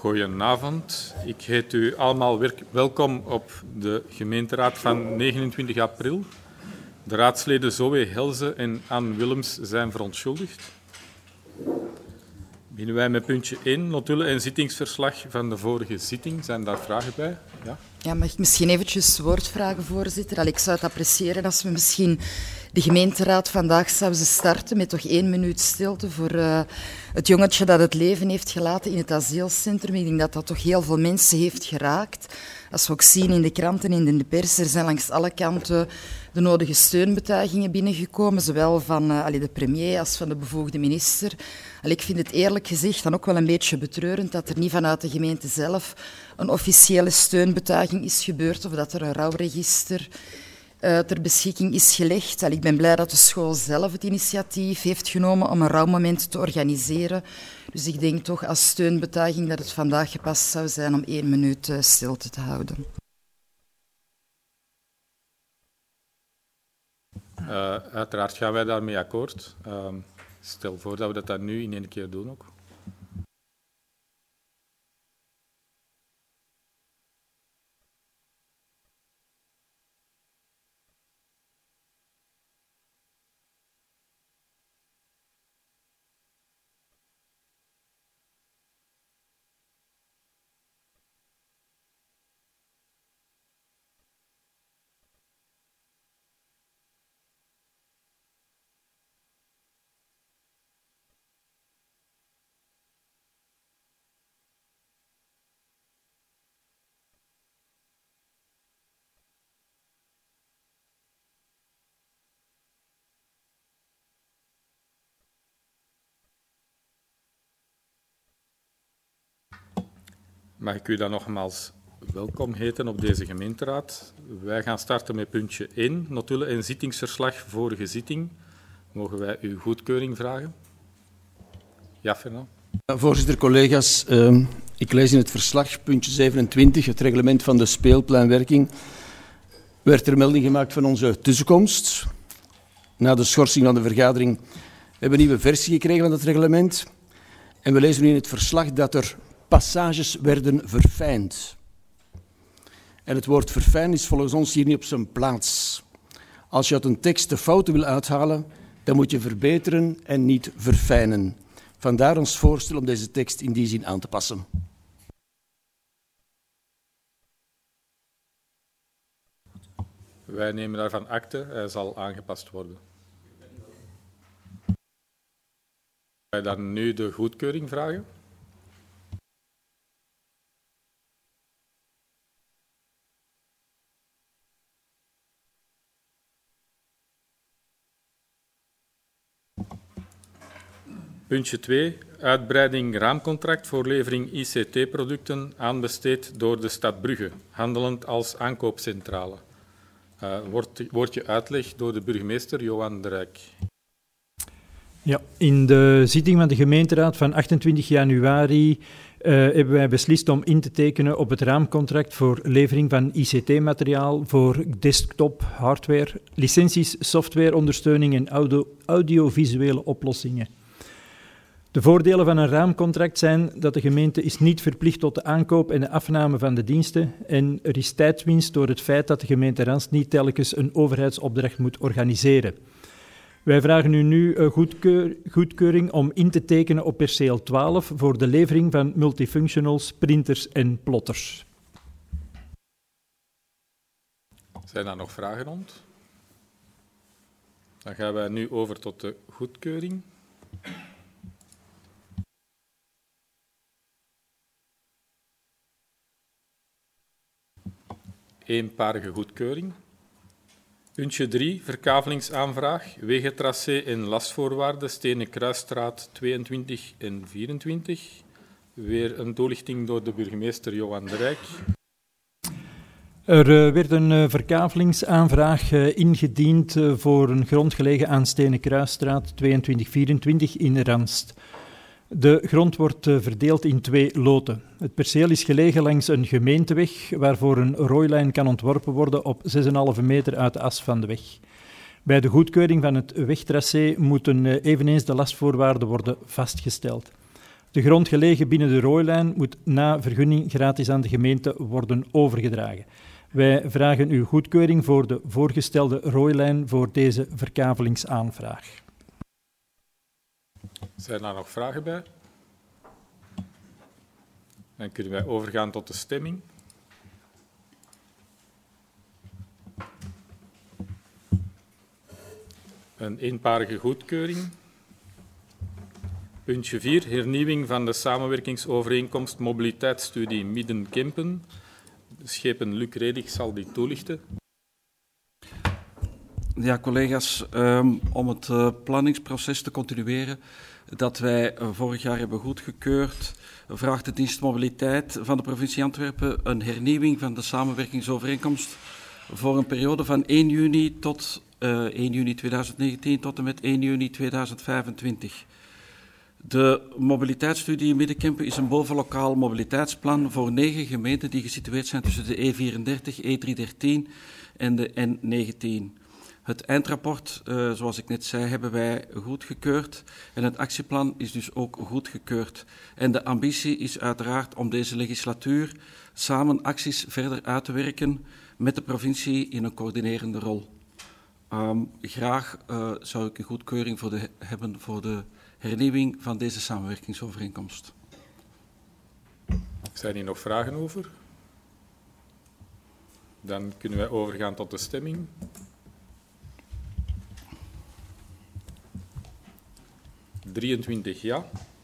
Goedenavond. Ik heet u allemaal welkom op de gemeenteraad van 29 april. De raadsleden Zoe Helze en Anne Willems zijn verontschuldigd. Beginnen wij met puntje 1, notulen en zittingsverslag van de vorige zitting. Zijn daar vragen bij? Ja, mag ik misschien eventjes woord vragen, voorzitter? Ik zou het appreciëren als we misschien de gemeenteraad vandaag zouden starten met toch 1 minuut stilte voor het jongetje dat het leven heeft gelaten in het asielcentrum. Ik denk dat dat toch heel veel mensen heeft geraakt. Als we ook zien in de kranten en in de pers, er zijn langs alle kanten de nodige steunbetuigingen binnengekomen, zowel van de premier als van de bevoegde minister. Ik vind het eerlijk gezegd dan ook wel een beetje betreurend dat er niet vanuit de gemeente zelf een officiële steunbetuiging is gebeurd of dat er een rouwregister ter beschikking is gelegd. Ik ben blij dat de school zelf het initiatief heeft genomen om een rouwmoment te organiseren. Dus ik denk toch als steunbetuiging dat het vandaag gepast zou zijn om 1 minuut stilte te houden. Uiteraard gaan wij daarmee akkoord. Stel voor dat we dat nu in 1 keer doen ook. Mag ik u dan nogmaals welkom heten op deze gemeenteraad. Wij gaan starten met puntje 1, notulen en zittingsverslag vorige zitting. Mogen wij uw goedkeuring vragen? Ja, Fernand. Voorzitter, collega's, ik lees in het verslag, puntje 27, het reglement van de speelplanwerking, werd er melding gemaakt van onze tussenkomst. Na de schorsing van de vergadering hebben we een nieuwe versie gekregen van het reglement. En we lezen nu in het verslag dat er passages werden verfijnd. En het woord verfijnd is volgens ons hier niet op zijn plaats. Als je uit een tekst de fouten wil uithalen, dan moet je verbeteren en niet verfijnen. Vandaar ons voorstel om deze tekst in die zin aan te passen. Wij nemen daarvan akte, hij zal aangepast worden. Wij dan nu de goedkeuring vragen. Puntje 2. Uitbreiding raamcontract voor levering ICT-producten aanbesteed door de stad Brugge, handelend als aankoopcentrale. Woordje uitleg door de burgemeester Johan de Rijk. Ja, in de zitting van de gemeenteraad van 28 januari hebben wij beslist om in te tekenen op het raamcontract voor levering van ICT-materiaal voor desktop, hardware, licenties, softwareondersteuning en audiovisuele oplossingen. De voordelen van een raamcontract zijn dat de gemeente is niet verplicht tot de aankoop en de afname van de diensten en er is tijdwinst door het feit dat de gemeente Rans niet telkens een overheidsopdracht moet organiseren. Wij vragen u nu goedkeuring om in te tekenen op perceel 12 voor de levering van multifunctionals, printers en plotters. Zijn daar nog vragen rond? Dan gaan wij nu over tot de goedkeuring. Eenparige goedkeuring. Puntje 3, verkavelingsaanvraag, wegentracé en lastvoorwaarden, Stenen Kruisstraat 22 en 24. Weer een toelichting door de burgemeester Johan de Rijk. Er werd een verkavelingsaanvraag ingediend voor een grond gelegen aan Stenen Kruisstraat 22-24 in Ranst. De grond wordt verdeeld in 2 loten. Het perceel is gelegen langs een gemeenteweg waarvoor een rooilijn kan ontworpen worden op 6,5 meter uit de as van de weg. Bij de goedkeuring van het wegtracé moeten eveneens de lastvoorwaarden worden vastgesteld. De grond gelegen binnen de rooilijn moet na vergunning gratis aan de gemeente worden overgedragen. Wij vragen uw goedkeuring voor de voorgestelde rooilijn voor deze verkavelingsaanvraag. Zijn daar nog vragen bij? Dan kunnen wij overgaan tot de stemming. Een eenparige goedkeuring. Puntje 4, hernieuwing van de samenwerkingsovereenkomst mobiliteitsstudie Midden-Kempen. De schepen Luc Redig zal die toelichten. Ja, collega's, om het planningsproces te continueren dat wij vorig jaar hebben goedgekeurd, vraagt de dienst mobiliteit van de provincie Antwerpen een hernieuwing van de samenwerkingsovereenkomst voor een periode van 1 juni tot 1 juni 2019 tot en met 1 juni 2025. De mobiliteitsstudie Middenkempen is een bovenlokaal mobiliteitsplan voor 9 gemeenten die gesitueerd zijn tussen de E34, E313 en de N19. Het eindrapport, zoals ik net zei, hebben wij goedgekeurd en het actieplan is dus ook goedgekeurd. En de ambitie is uiteraard om deze legislatuur samen acties verder uit te werken met de provincie in een coördinerende rol. Graag zou ik een goedkeuring hebben voor de hernieuwing van deze samenwerkingsovereenkomst. Zijn hier nog vragen over? Dan kunnen wij overgaan tot de stemming. ...23 ja.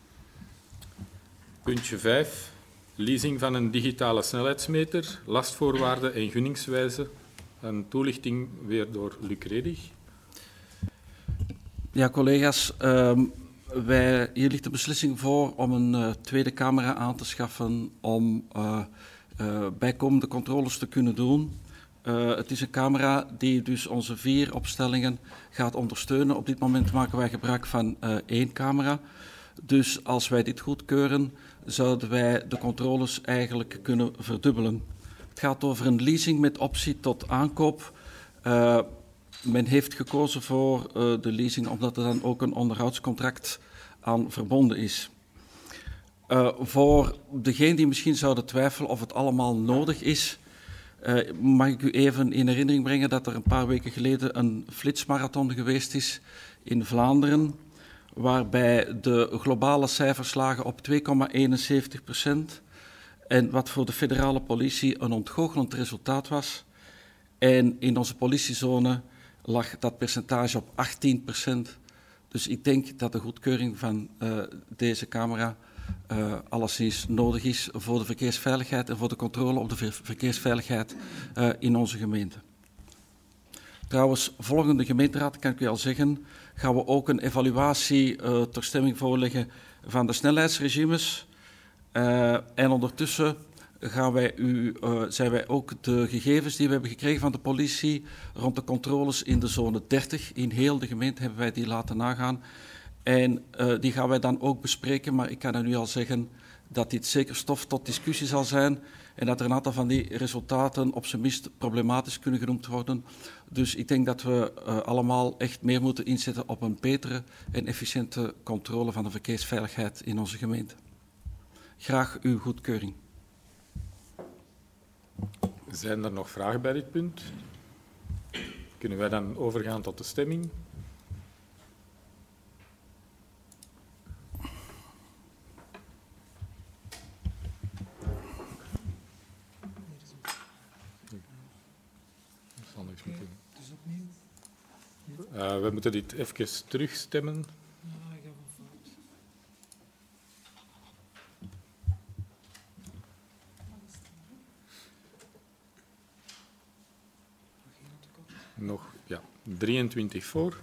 Puntje 5. Leasing van een digitale snelheidsmeter, lastvoorwaarden en gunningswijze. Een toelichting weer door Luc Redig. Ja, collega's, hier ligt de beslissing voor om een tweede camera aan te schaffen om bijkomende controles te kunnen doen. Het is een camera die dus onze 4 opstellingen gaat ondersteunen. Op dit moment maken wij gebruik van 1 camera. Dus als wij dit goedkeuren, zouden wij de controles eigenlijk kunnen verdubbelen. Het gaat over een leasing met optie tot aankoop. Men heeft gekozen voor de leasing omdat er dan ook een onderhoudscontract aan verbonden is. Voor degenen die misschien zouden twijfelen of het allemaal nodig is, mag ik u even in herinnering brengen dat er een paar weken geleden een flitsmarathon geweest is in Vlaanderen, waarbij de globale cijfers lagen op 2,71%. En wat voor de federale politie een ontgoochelend resultaat was. En in onze politiezone lag dat percentage op 18%. Dus ik denk dat de goedkeuring van deze camera alleszins nodig is voor de verkeersveiligheid en voor de controle op de verkeersveiligheid in onze gemeente. Trouwens, volgende gemeenteraad, kan ik u al zeggen, gaan we ook een evaluatie ter stemming voorleggen van de snelheidsregimes. En ondertussen zijn wij ook de gegevens die we hebben gekregen van de politie rond de controles in de zone 30. In heel de gemeente hebben wij die laten nagaan. En die gaan wij dan ook bespreken, maar ik kan u nu al zeggen dat dit zeker stof tot discussie zal zijn en dat er een aantal van die resultaten op zijn minst problematisch kunnen genoemd worden. Dus ik denk dat we allemaal echt meer moeten inzetten op een betere en efficiënte controle van de verkeersveiligheid in onze gemeente. Graag uw goedkeuring. Zijn er nog vragen bij dit punt? Kunnen wij dan overgaan tot de stemming? We moeten dit even terugstemmen. Nog, ja, 23 voor.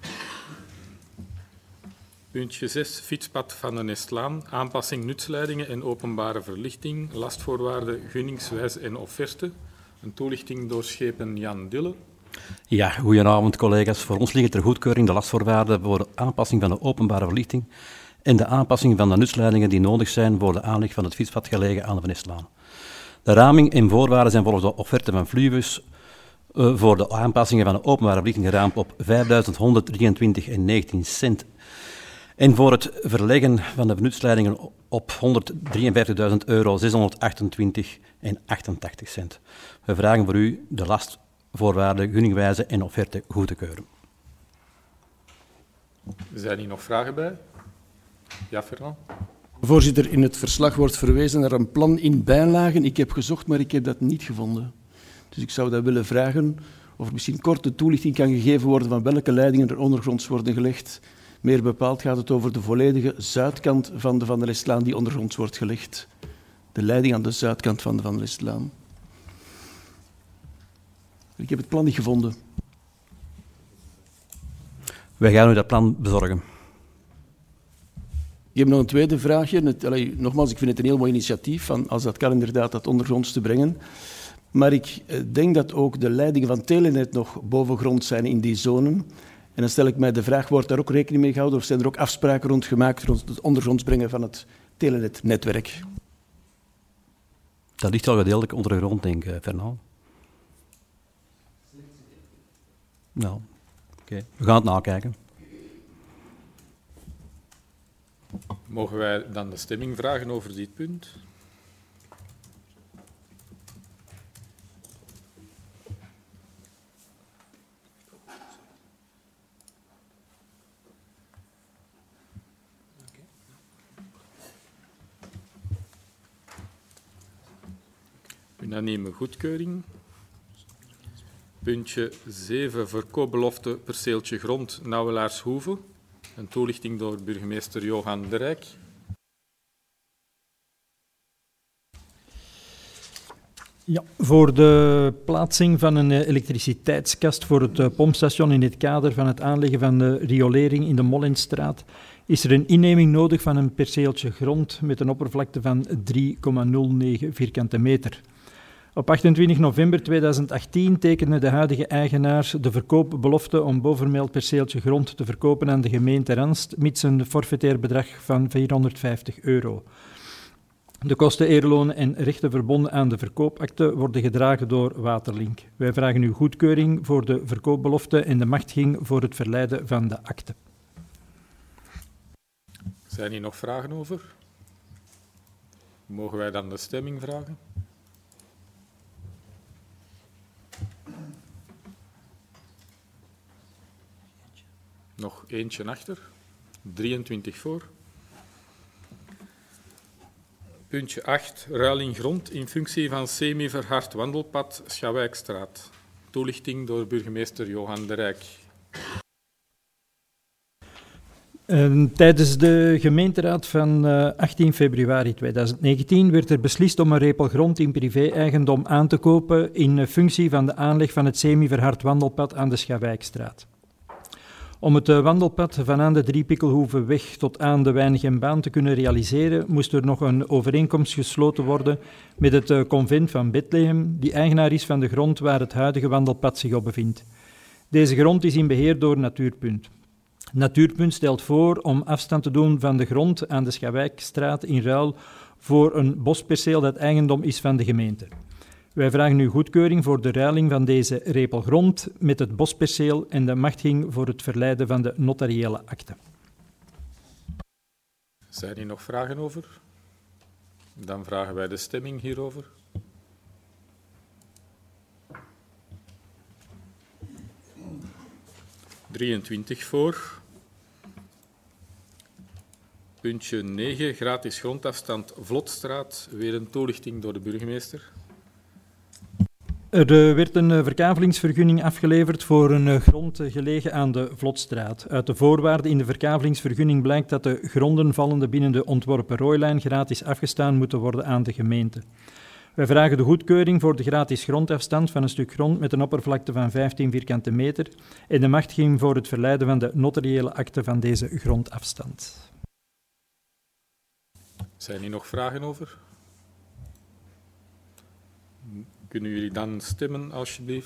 Puntje 6, fietspad van de Nestlaan, aanpassing nutsleidingen en openbare verlichting, lastvoorwaarden, gunningswijze en offerte. Een toelichting door schepen Jan Dille. Ja, goedenavond collega's. Voor ons ligt ter goedkeuring de lastvoorwaarden voor de aanpassing van de openbare verlichting en de aanpassing van de nutsleidingen die nodig zijn voor de aanleg van het fietspad gelegen aan de Van Nestlaan. De raming en voorwaarden zijn volgens de offerte van Fluvius voor de aanpassingen van de openbare verlichting geraamd op €5.123,19 En voor het verleggen van de benutsleidingen op €153.000 €628,88. We vragen voor u de lastvoorwaarden, gunningwijze en offerte goed te keuren. Zijn hier nog vragen bij? Ja, Fernand? Voorzitter, in het verslag wordt verwezen naar een plan in bijlagen. Ik heb gezocht, maar ik heb dat niet gevonden. Dus ik zou dat willen vragen of er misschien korte toelichting kan gegeven worden van welke leidingen er ondergronds worden gelegd. Meer bepaald gaat het over de volledige zuidkant van de Van der Lestlaan die ondergronds wordt gelegd. De leiding aan de zuidkant van de Van der Lestlaan. Ik heb het plan niet gevonden. Wij gaan u dat plan bezorgen. Ik heb nog een tweede vraagje. Nogmaals, ik vind het een heel mooi initiatief, van, als dat kan inderdaad, dat ondergronds te brengen. Maar ik denk dat ook de leidingen van Telenet nog bovengrond zijn in die zonen. En dan stel ik mij de vraag, wordt daar ook rekening mee gehouden of zijn er ook afspraken rond gemaakt rond het ondergronds brengen van het Telenet-netwerk? Dat ligt al gedeeltelijk onder de grond, denk ik, Fernand. Nou, oké. We gaan het nakijken. Mogen wij dan de stemming vragen over dit punt? Unanieme goedkeuring. Puntje 7, verkoopbelofte perceeltje grond Nauwelaarshoeve. Een toelichting door burgemeester Johan de Rijk. Ja, voor de plaatsing van een elektriciteitskast voor het pompstation in het kader van het aanleggen van de riolering in de Mollenstraat is er een inneming nodig van een perceeltje grond met een oppervlakte van 3,09 vierkante meter. Op 28 november 2018 tekende de huidige eigenaar de verkoopbelofte om bovenmeld perceeltje grond te verkopen aan de gemeente Ranst, mits een forfaitair bedrag van €450. De kosten, eerlonen en rechten verbonden aan de verkoopakte worden gedragen door Waterlink. Wij vragen uw goedkeuring voor de verkoopbelofte en de machtiging voor het verlijden van de akte. Zijn hier nog vragen over? Mogen wij dan de stemming vragen? Nog eentje achter. 23 voor. Puntje 8. Ruiling grond in functie van semi-verhard wandelpad Schawijkstraat. Toelichting door burgemeester Johan de Rijk. Tijdens de gemeenteraad van 18 februari 2019 werd er beslist om een repel grond in privé-eigendom aan te kopen in functie van de aanleg van het semi-verhard wandelpad aan de Schawijkstraat. Om het wandelpad vanaan de Driepikkelhoevenweg tot aan de Weinigenbaan te kunnen realiseren, moest er nog een overeenkomst gesloten worden met het convent van Bethlehem, die eigenaar is van de grond waar het huidige wandelpad zich op bevindt. Deze grond is in beheer door Natuurpunt. Natuurpunt stelt voor om afstand te doen van de grond aan de Schawijkstraat in ruil voor een bosperceel dat eigendom is van de gemeente. Wij vragen uw goedkeuring voor de ruiling van deze repel grond met het bosperceel en de machtiging voor het verlijden van de notariële akte. Zijn hier nog vragen over? Dan vragen wij de stemming hierover. (23 voor). Puntje 9, gratis grondafstand Vlotstraat. Weer een toelichting door de burgemeester. Er werd een verkavelingsvergunning afgeleverd voor een grond gelegen aan de Vlotstraat. Uit de voorwaarden in de verkavelingsvergunning blijkt dat de gronden vallende binnen de ontworpen rooilijn gratis afgestaan moeten worden aan de gemeente. Wij vragen de goedkeuring voor de gratis grondafstand van een stuk grond met een oppervlakte van 15 vierkante meter en de machtiging voor het verlijden van de notariële akte van deze grondafstand. Zijn hier nog vragen over? Kunnen jullie dan stemmen, alsjeblieft?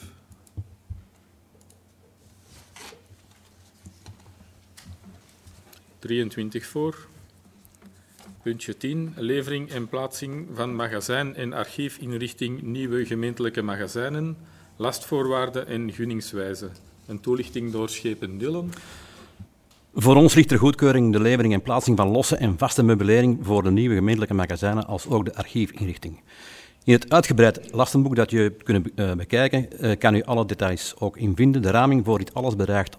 (23 voor). Puntje 10. Levering en plaatsing van magazijn en archiefinrichting nieuwe gemeentelijke magazijnen, lastvoorwaarden en gunningswijze. Een toelichting door Schepen Dillen. Voor ons ligt ter goedkeuring de levering en plaatsing van losse en vaste meubilering voor de nieuwe gemeentelijke magazijnen als ook de archiefinrichting. In het uitgebreid lastenboek dat je hebt kunnen bekijken, kan u alle details ook in vinden. De raming voor dit alles bedraagt €134.249,83.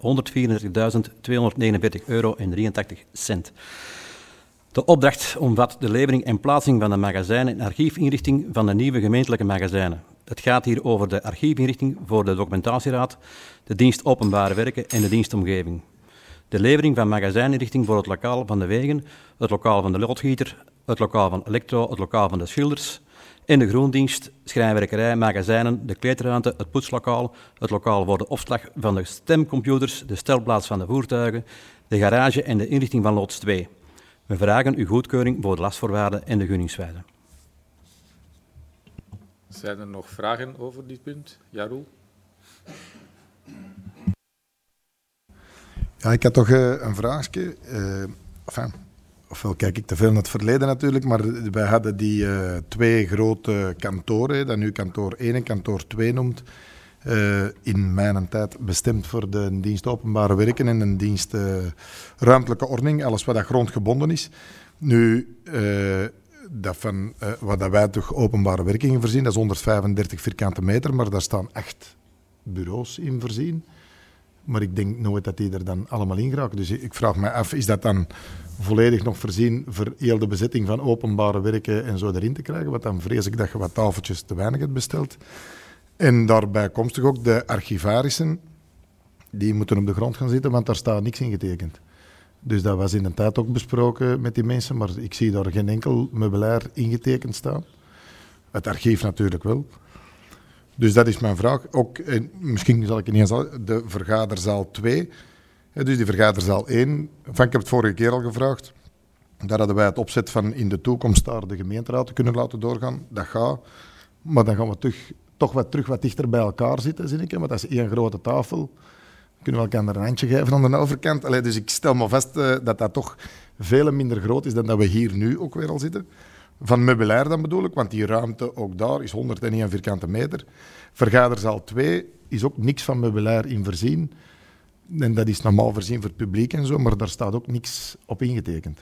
De opdracht omvat de levering en plaatsing van de magazijnen en archiefinrichting van de nieuwe gemeentelijke magazijnen. Het gaat hier over de archiefinrichting voor de documentatieraad, de dienst openbare werken en de dienstomgeving. De levering van magazijninrichting voor het lokaal van de wegen, het lokaal van de loodgieter, het lokaal van elektro, het lokaal van de schilders en de groendienst, schrijnwerkerij, magazijnen, de kleedruimte, het poetslokaal, het lokaal voor de opslag van de stemcomputers, de stelplaats van de voertuigen, de garage en de inrichting van loods 2. We vragen uw goedkeuring voor de lastvoorwaarden en de gunningswijze. Zijn er nog vragen over dit punt? Jaroel? Ja, ik had toch een vraagje. Ofwel kijk ik te veel naar het verleden natuurlijk, maar wij hadden die 2 grote kantoren, dat nu kantoor 1 en kantoor 2 noemt, in mijn tijd bestemd voor de dienst openbare werken en de dienst ruimtelijke ordening, alles wat dat grondgebonden is. Nu, wat dat wij toch openbare werkingen voorzien, dat is 135 vierkante meter, maar daar staan 8 bureaus in voorzien. Maar ik denk nooit dat die er dan allemaal in geraken. Dus ik vraag me af, is dat dan volledig nog voorzien voor heel de bezetting van openbare werken en zo erin te krijgen? Want dan vrees ik dat je wat tafeltjes te weinig hebt besteld. En daarbij komstig ook de archivarissen, die moeten op de grond gaan zitten, want daar staat niks in getekend. Dus dat was in de tijd ook besproken met die mensen, maar ik zie daar geen enkel meubilair ingetekend staan. Het archief natuurlijk wel. Dus dat is mijn vraag. Ook, misschien zal ik ineens de vergaderzaal 2, dus die vergaderzaal 1, ik heb het vorige keer al gevraagd, daar hadden wij het opzet van in de toekomst daar de gemeenteraad te kunnen laten doorgaan. Dat gaat, maar dan gaan we toch wat dichter bij elkaar zitten, zie ik. Want dat is 1 grote tafel. Kunnen we elkaar een handje geven aan de overkant. Dus ik stel me vast dat dat toch veel minder groot is dan dat we hier nu ook weer al zitten. Van meubilair dan bedoel ik, want die ruimte ook daar is 101 vierkante meter. Vergaderzaal 2 is ook niks van meubilair in voorzien. En dat is normaal voorzien voor het publiek en zo, maar daar staat ook niks op ingetekend.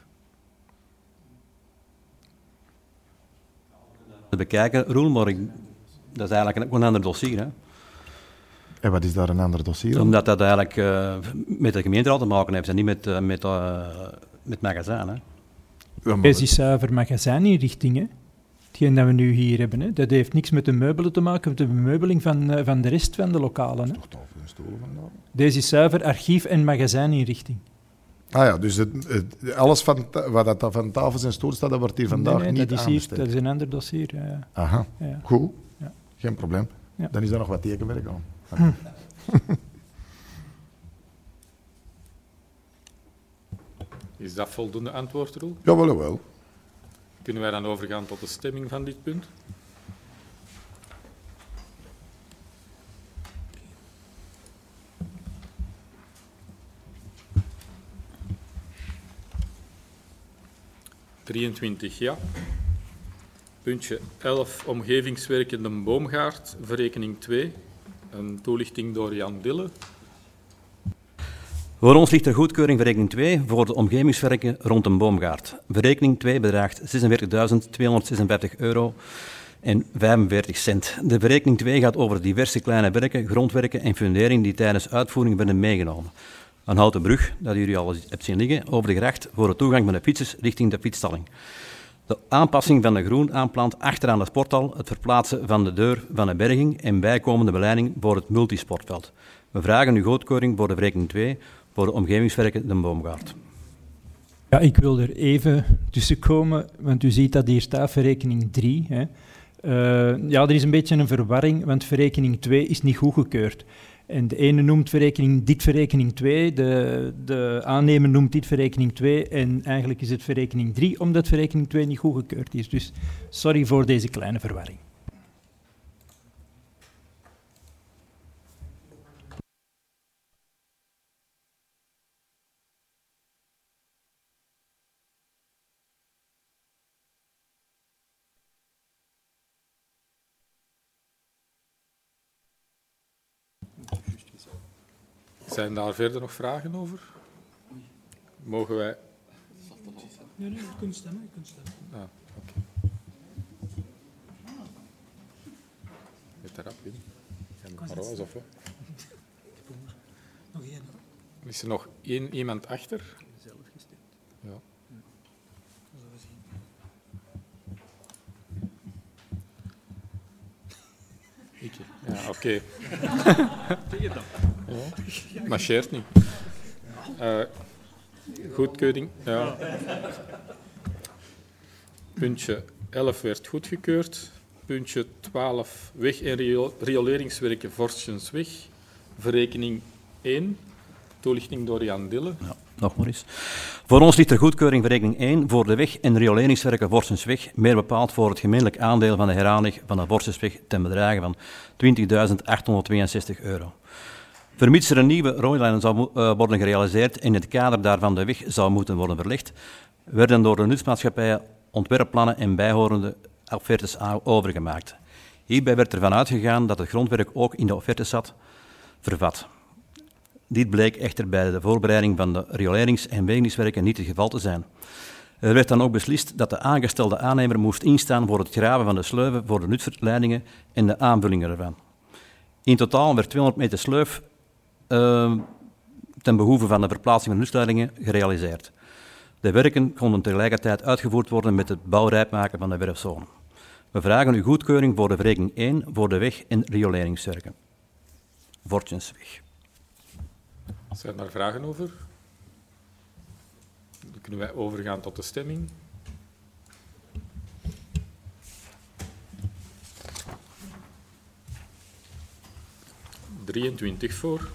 Te bekijken, Roel, maar dat is eigenlijk ook een ander dossier, hè? En wat is daar een ander dossier? Omdat dat eigenlijk met de gemeenteraad te maken heeft en niet met magazijn, hè? Ja, dit is zuiver magazijninrichting, hè? Hetgeen dat we nu hier hebben, hè? Dat heeft niks met de meubelen te maken, met de bemeubeling van de rest van de lokalen. Hè? Tafel en stoelen vandaag. Deze is zuiver archief- en magazijninrichting. Ah ja, dus alles wat dat van tafels en stoelen staat, dat wordt hier vandaag niet aanbesteed. Dat is een ander dossier. Ja. Aha, Ja. goed. Ja. Geen probleem. Ja. Dan is er nog wat tekenwerk aan. Is dat voldoende antwoord, Roel? Jawel, wel. Kunnen wij dan overgaan tot de stemming van dit punt? Ja. Puntje 11, omgevingswerken de Boomgaard, verrekening 2. Een toelichting door Jan Dille. Voor ons ligt er goedkeuring verrekening 2 voor de omgevingswerken rond een boomgaard. Verrekening 2 bedraagt €46.246,45. De verrekening 2 gaat over diverse kleine werken, grondwerken en fundering die tijdens uitvoering werden meegenomen. Een houten brug, dat jullie al hebt zien liggen, over de gracht voor de toegang van de fietsers richting de fietsstalling. De aanpassing van de groenaanplant achteraan de sporthal, het verplaatsen van de deur van de berging en bijkomende beleiding voor het multisportveld. We vragen uw goedkeuring voor de verrekening 2 voor de omgevingswerken de Boomgaard. Ja, ik wil er even tussenkomen, want u ziet dat hier staat verrekening 3. Hè. Ja, er is een beetje een verwarring, want verrekening 2 is niet goedgekeurd. En de ene noemt dit verrekening 2, de aannemer noemt dit verrekening 2 en eigenlijk is het verrekening 3, omdat verrekening 2 niet goedgekeurd is. Dus sorry voor deze kleine verwarring. Zijn daar verder nog vragen over? Mogen wij... Nee, je kunt stemmen. Ah, oké. Met de rap in. En Roos of wat? Nog één. Is er nog iemand achter? Zelf gestemd. Ja. Dat zullen we zien. Ja, oké. Ja, marcheert niet. Goedkeuring. Ja. Puntje 11 werd goedgekeurd. Puntje 12, weg- en rioleringswerken Vorstensweg. Verrekening 1. Toelichting door Jan Dille. Ja, nog maar eens. Voor ons ligt er goedkeuring verrekening 1 voor de weg- en rioleringswerken Vorstensweg, meer bepaald voor het gemeentelijk aandeel van de heranig van de Vorstensweg ten bedrage van €20.862. Vermits er een nieuwe rooilijn zou worden gerealiseerd en in het kader daarvan de weg zou moeten worden verlegd, werden door de nutsmaatschappijen ontwerpplannen en bijhorende offertes overgemaakt. Hierbij werd ervan uitgegaan dat het grondwerk ook in de offertes zat vervat. Dit bleek echter bij de voorbereiding van de riolerings- en wegingswerken niet het geval te zijn. Er werd dan ook beslist dat de aangestelde aannemer moest instaan voor het graven van de sleuven voor de nutsverleidingen en de aanvullingen ervan. In totaal werd 200 meter sleuf ten behoeve van de verplaatsing van de nutsleidingen gerealiseerd. De werken konden tegelijkertijd uitgevoerd worden met het bouwrijp maken van de werfzone. We vragen uw goedkeuring voor de verrekening 1 voor de weg- en rioleringswerken. Vorstensweg. Zijn er vragen over? Dan kunnen wij overgaan tot de stemming. ...23 voor.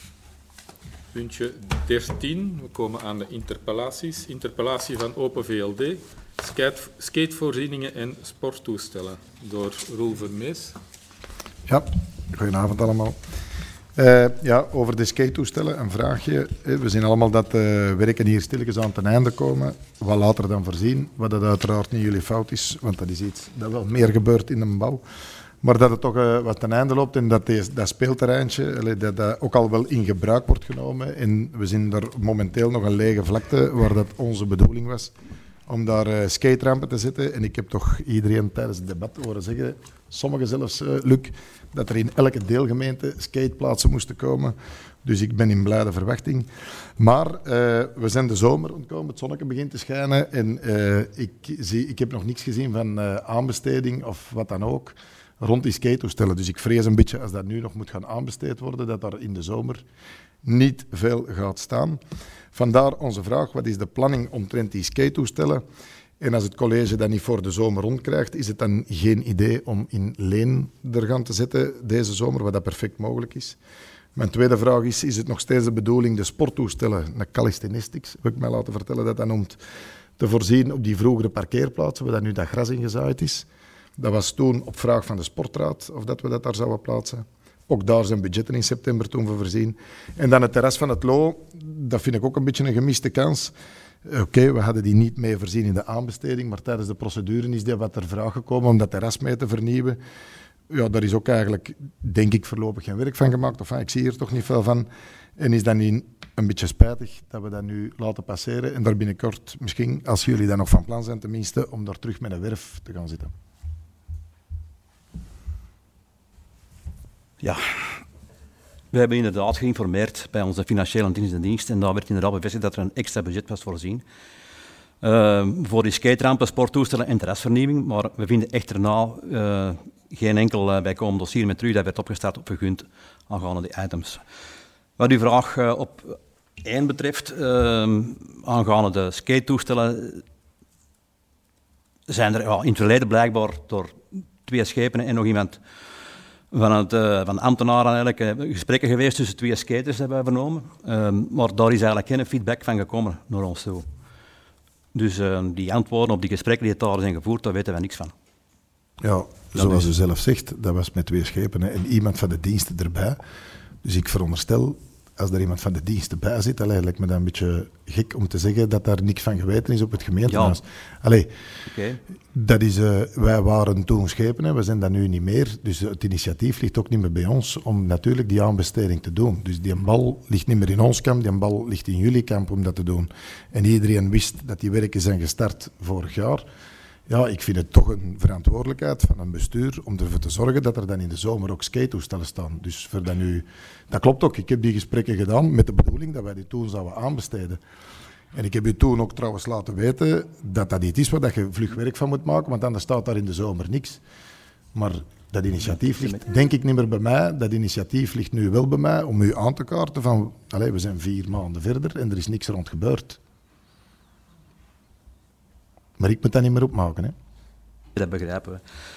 Puntje 13. We komen aan de interpellaties. Interpellatie van Open VLD. Skatevoorzieningen en sporttoestellen. Door Roel Vermees. Ja, goedenavond allemaal. Ja, over de skate-toestellen een vraagje. We zien allemaal dat werken hier stilletjes aan ten einde komen. Wat later dan voorzien, wat dat uiteraard niet jullie fout is, want dat is iets dat wel meer gebeurt in de bouw. Maar dat het toch wat ten einde loopt en dat speelterreintje, dat ook al wel in gebruik wordt genomen. En we zien er momenteel nog een lege vlakte, waar dat onze bedoeling was om daar skaterampen te zetten. En ik heb toch iedereen tijdens het debat horen zeggen, sommigen zelfs, Luc, dat er in elke deelgemeente skateplaatsen moesten komen. Dus ik ben in blijde verwachting. Maar we zijn de zomer ontkomen, het zonnetje begint te schijnen. En ik heb nog niks gezien van aanbesteding of wat dan ook rond die skate-toestellen. Dus ik vrees een beetje, als dat nu nog moet gaan aanbesteed worden, dat daar in de zomer niet veel gaat staan. Vandaar onze vraag, wat is de planning omtrent die skate-toestellen? En als het college dat niet voor de zomer rondkrijgt, is het dan geen idee om in leen er gaan te zetten deze zomer, wat dat perfect mogelijk is. Mijn tweede vraag is het nog steeds de bedoeling de sporttoestellen, de calisthenistics, heb ik mij laten vertellen dat noemt, te voorzien op die vroegere parkeerplaatsen, waar dat nu dat gras ingezaaid is. Dat was toen op vraag van de sportraad, of dat we dat daar zouden plaatsen. Ook daar zijn budgetten in september toen voor voorzien. En dan het terras van het Lo, dat vind ik ook een beetje een gemiste kans. Oké, we hadden die niet mee voorzien in de aanbesteding, maar tijdens de procedure is die wat ter vraag gekomen om dat terras mee te vernieuwen. Ja, daar is ook eigenlijk, denk ik, voorlopig geen werk van gemaakt. Enfin, ik zie hier toch niet veel van. En is dan niet een beetje spijtig dat we dat nu laten passeren. En daar binnenkort, misschien, als jullie dan nog van plan zijn tenminste, om daar terug met een werf te gaan zitten. Ja, we hebben inderdaad geïnformeerd bij onze financiële dienst en daar werd inderdaad bevestigd dat er een extra budget was voorzien voor die skaterampen, sporttoestellen en terrasvernieuwing, maar we vinden echter geen enkel bijkomend dossier met terug dat werd opgestart of vergund aangaande die items. Wat uw vraag op 1 betreft, aangaande de skate-toestellen, zijn er in het verleden blijkbaar door 2 schepenen en nog iemand van ambtenaren eigenlijk gesprekken geweest tussen 2 skaters, hebben wij vernomen. Maar daar is eigenlijk geen feedback van gekomen naar ons toe. Dus die antwoorden op die gesprekken die daar zijn gevoerd, daar weten wij niks van. Ja, zoals u zelf zegt, dat was met 2 schepenen en iemand van de diensten erbij. Dus ik veronderstel, als er iemand van de diensten bij zit, lijkt me dat een beetje gek om te zeggen dat daar niks van geweten is op het gemeentehuis. Ja. Dat is, wij waren toen schepen, we zijn dat nu niet meer. Dus het initiatief ligt ook niet meer bij ons om natuurlijk die aanbesteding te doen. Dus die bal ligt niet meer in ons kamp, die bal ligt in jullie kamp om dat te doen. En iedereen wist dat die werken zijn gestart vorig jaar. Ja, ik vind het toch een verantwoordelijkheid van een bestuur om ervoor te zorgen dat er dan in de zomer ook skate-toestellen staan. Dus voor dat nu, dat klopt ook. Ik heb die gesprekken gedaan met de bedoeling dat wij die toen zouden aanbesteden. En ik heb u toen ook trouwens laten weten dat dat niet is waar je vlug werk van moet maken, want anders staat daar in de zomer niks. Maar dat initiatief ligt denk ik niet meer bij mij. Dat initiatief ligt nu wel bij mij om u aan te kaarten van, we zijn 4 maanden verder en er is niks rond gebeurd. Maar ik moet dat niet meer opmaken. Hè? Dat begrijpen we.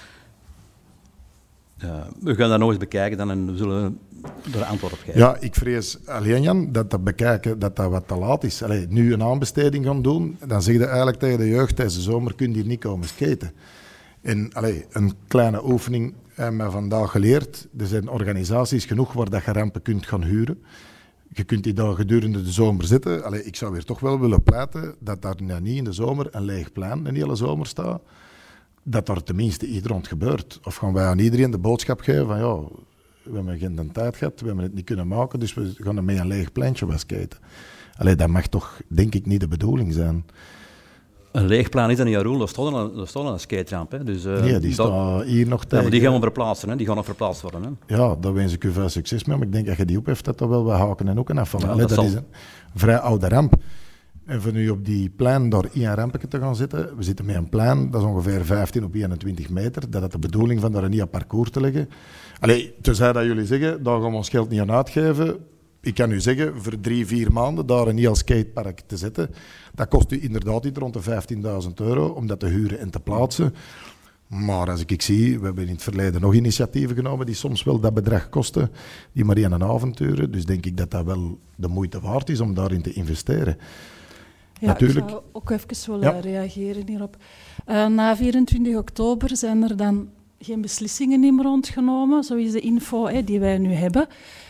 We gaan dat nog eens bekijken dan en we zullen er een antwoord op geven. Ja, ik vrees alleen, Jan, dat bekijken dat wat te laat is. Nu een aanbesteding gaan doen, dan zeg je eigenlijk tegen de jeugd, deze zomer kun je hier niet komen skaten. En een kleine oefening hebben we vandaag geleerd. Er zijn organisaties genoeg waar dat je rampen kunt gaan huren. Je kunt die daar gedurende de zomer zitten. Ik zou weer toch wel willen pleiten dat daar niet in de zomer een leeg plein een hele zomer staat. Dat daar tenminste iets rond gebeurt. Of gaan wij aan iedereen de boodschap geven van we hebben geen tijd gehad, we hebben het niet kunnen maken, dus we gaan er met een leeg pleintje wel skaten. Dat mag toch, denk ik, niet de bedoeling zijn. Een leeg plein is dat niet, Jeroen, dat stond een skateramp. Hè. Dus, nee, die staat hier nog tegen. Ja, maar die gaan we verplaatsen, hè. Die gaan nog verplaatst worden. Hè. Ja, daar wens ik u veel succes mee, maar ik denk dat je die opheft, dat er wel wat haken en hoeken afvallen. Ja, dat is een vrij oude ramp. En voor nu op die plein daar in een rampje te gaan zitten, we zitten met een plein, dat is ongeveer 15 op 21 meter, dat is de bedoeling van daar een nieuw parcours te leggen. Tenzij dat jullie zeggen, daar gaan we ons geld niet aan uitgeven. Ik kan u zeggen, voor 3-4 maanden daar een heel skatepark te zetten, dat kost u inderdaad iets rond de €15.000 om dat te huren en te plaatsen. Maar als ik zie, we hebben in het verleden nog initiatieven genomen die soms wel dat bedrag kosten, die maar in een avonturen. Dus denk ik dat dat wel de moeite waard is om daarin te investeren. Ja, natuurlijk. Ik zou ook even willen reageren hierop. Na 24 oktober zijn er dan geen beslissingen meer rondgenomen, zo is de info die wij nu hebben.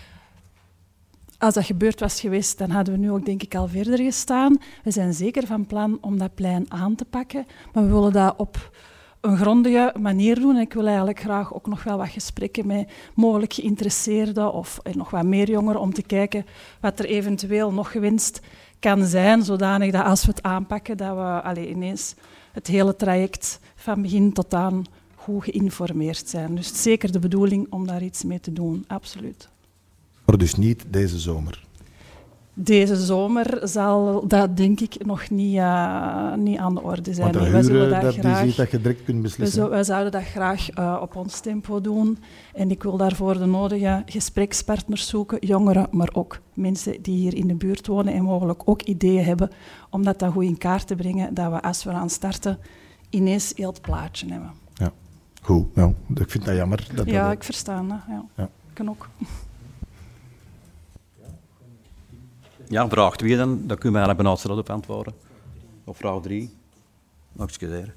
Als dat gebeurd was geweest, dan hadden we nu ook denk ik al verder gestaan. We zijn zeker van plan om dat plein aan te pakken, maar we willen dat op een grondige manier doen. En ik wil eigenlijk graag ook nog wel wat gesprekken met mogelijk geïnteresseerden of nog wat meer jongeren om te kijken wat er eventueel nog gewenst kan zijn, zodanig dat als we het aanpakken, dat we ineens het hele traject van begin tot aan goed geïnformeerd zijn. Dus het is zeker de bedoeling om daar iets mee te doen, absoluut. Maar dus niet deze zomer? Deze zomer zal dat denk ik nog niet aan de orde zijn. Maar wij zullen dat is iets dat je direct kunt beslissen? Wij zouden dat graag op ons tempo doen. En ik wil daarvoor de nodige gesprekspartners zoeken, jongeren, maar ook mensen die hier in de buurt wonen en mogelijk ook ideeën hebben om dat dan goed in kaart te brengen, dat we als we aan starten ineens heel het plaatje hebben. Ja, goed. Ja, ik vind dat jammer. Ik versta dat. Ja. Kan ook. Ja, vraag 2 dan. Daar kunnen we eigenlijk bijna hetzelfde op antwoorden. Of vraag 3. Excuseer.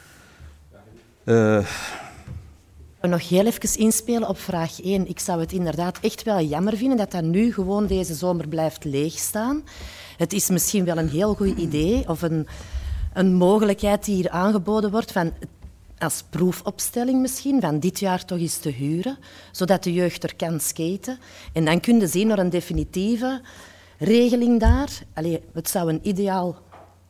Nog heel even inspelen op vraag 1. Ik zou het inderdaad echt wel jammer vinden dat dat nu gewoon deze zomer blijft leegstaan. Het is misschien wel een heel goed idee of een mogelijkheid die hier aangeboden wordt van als proefopstelling misschien, van dit jaar toch eens te huren, zodat de jeugd er kan skaten. En dan kun je zien naar een definitieve regeling daar. Het zou een ideaal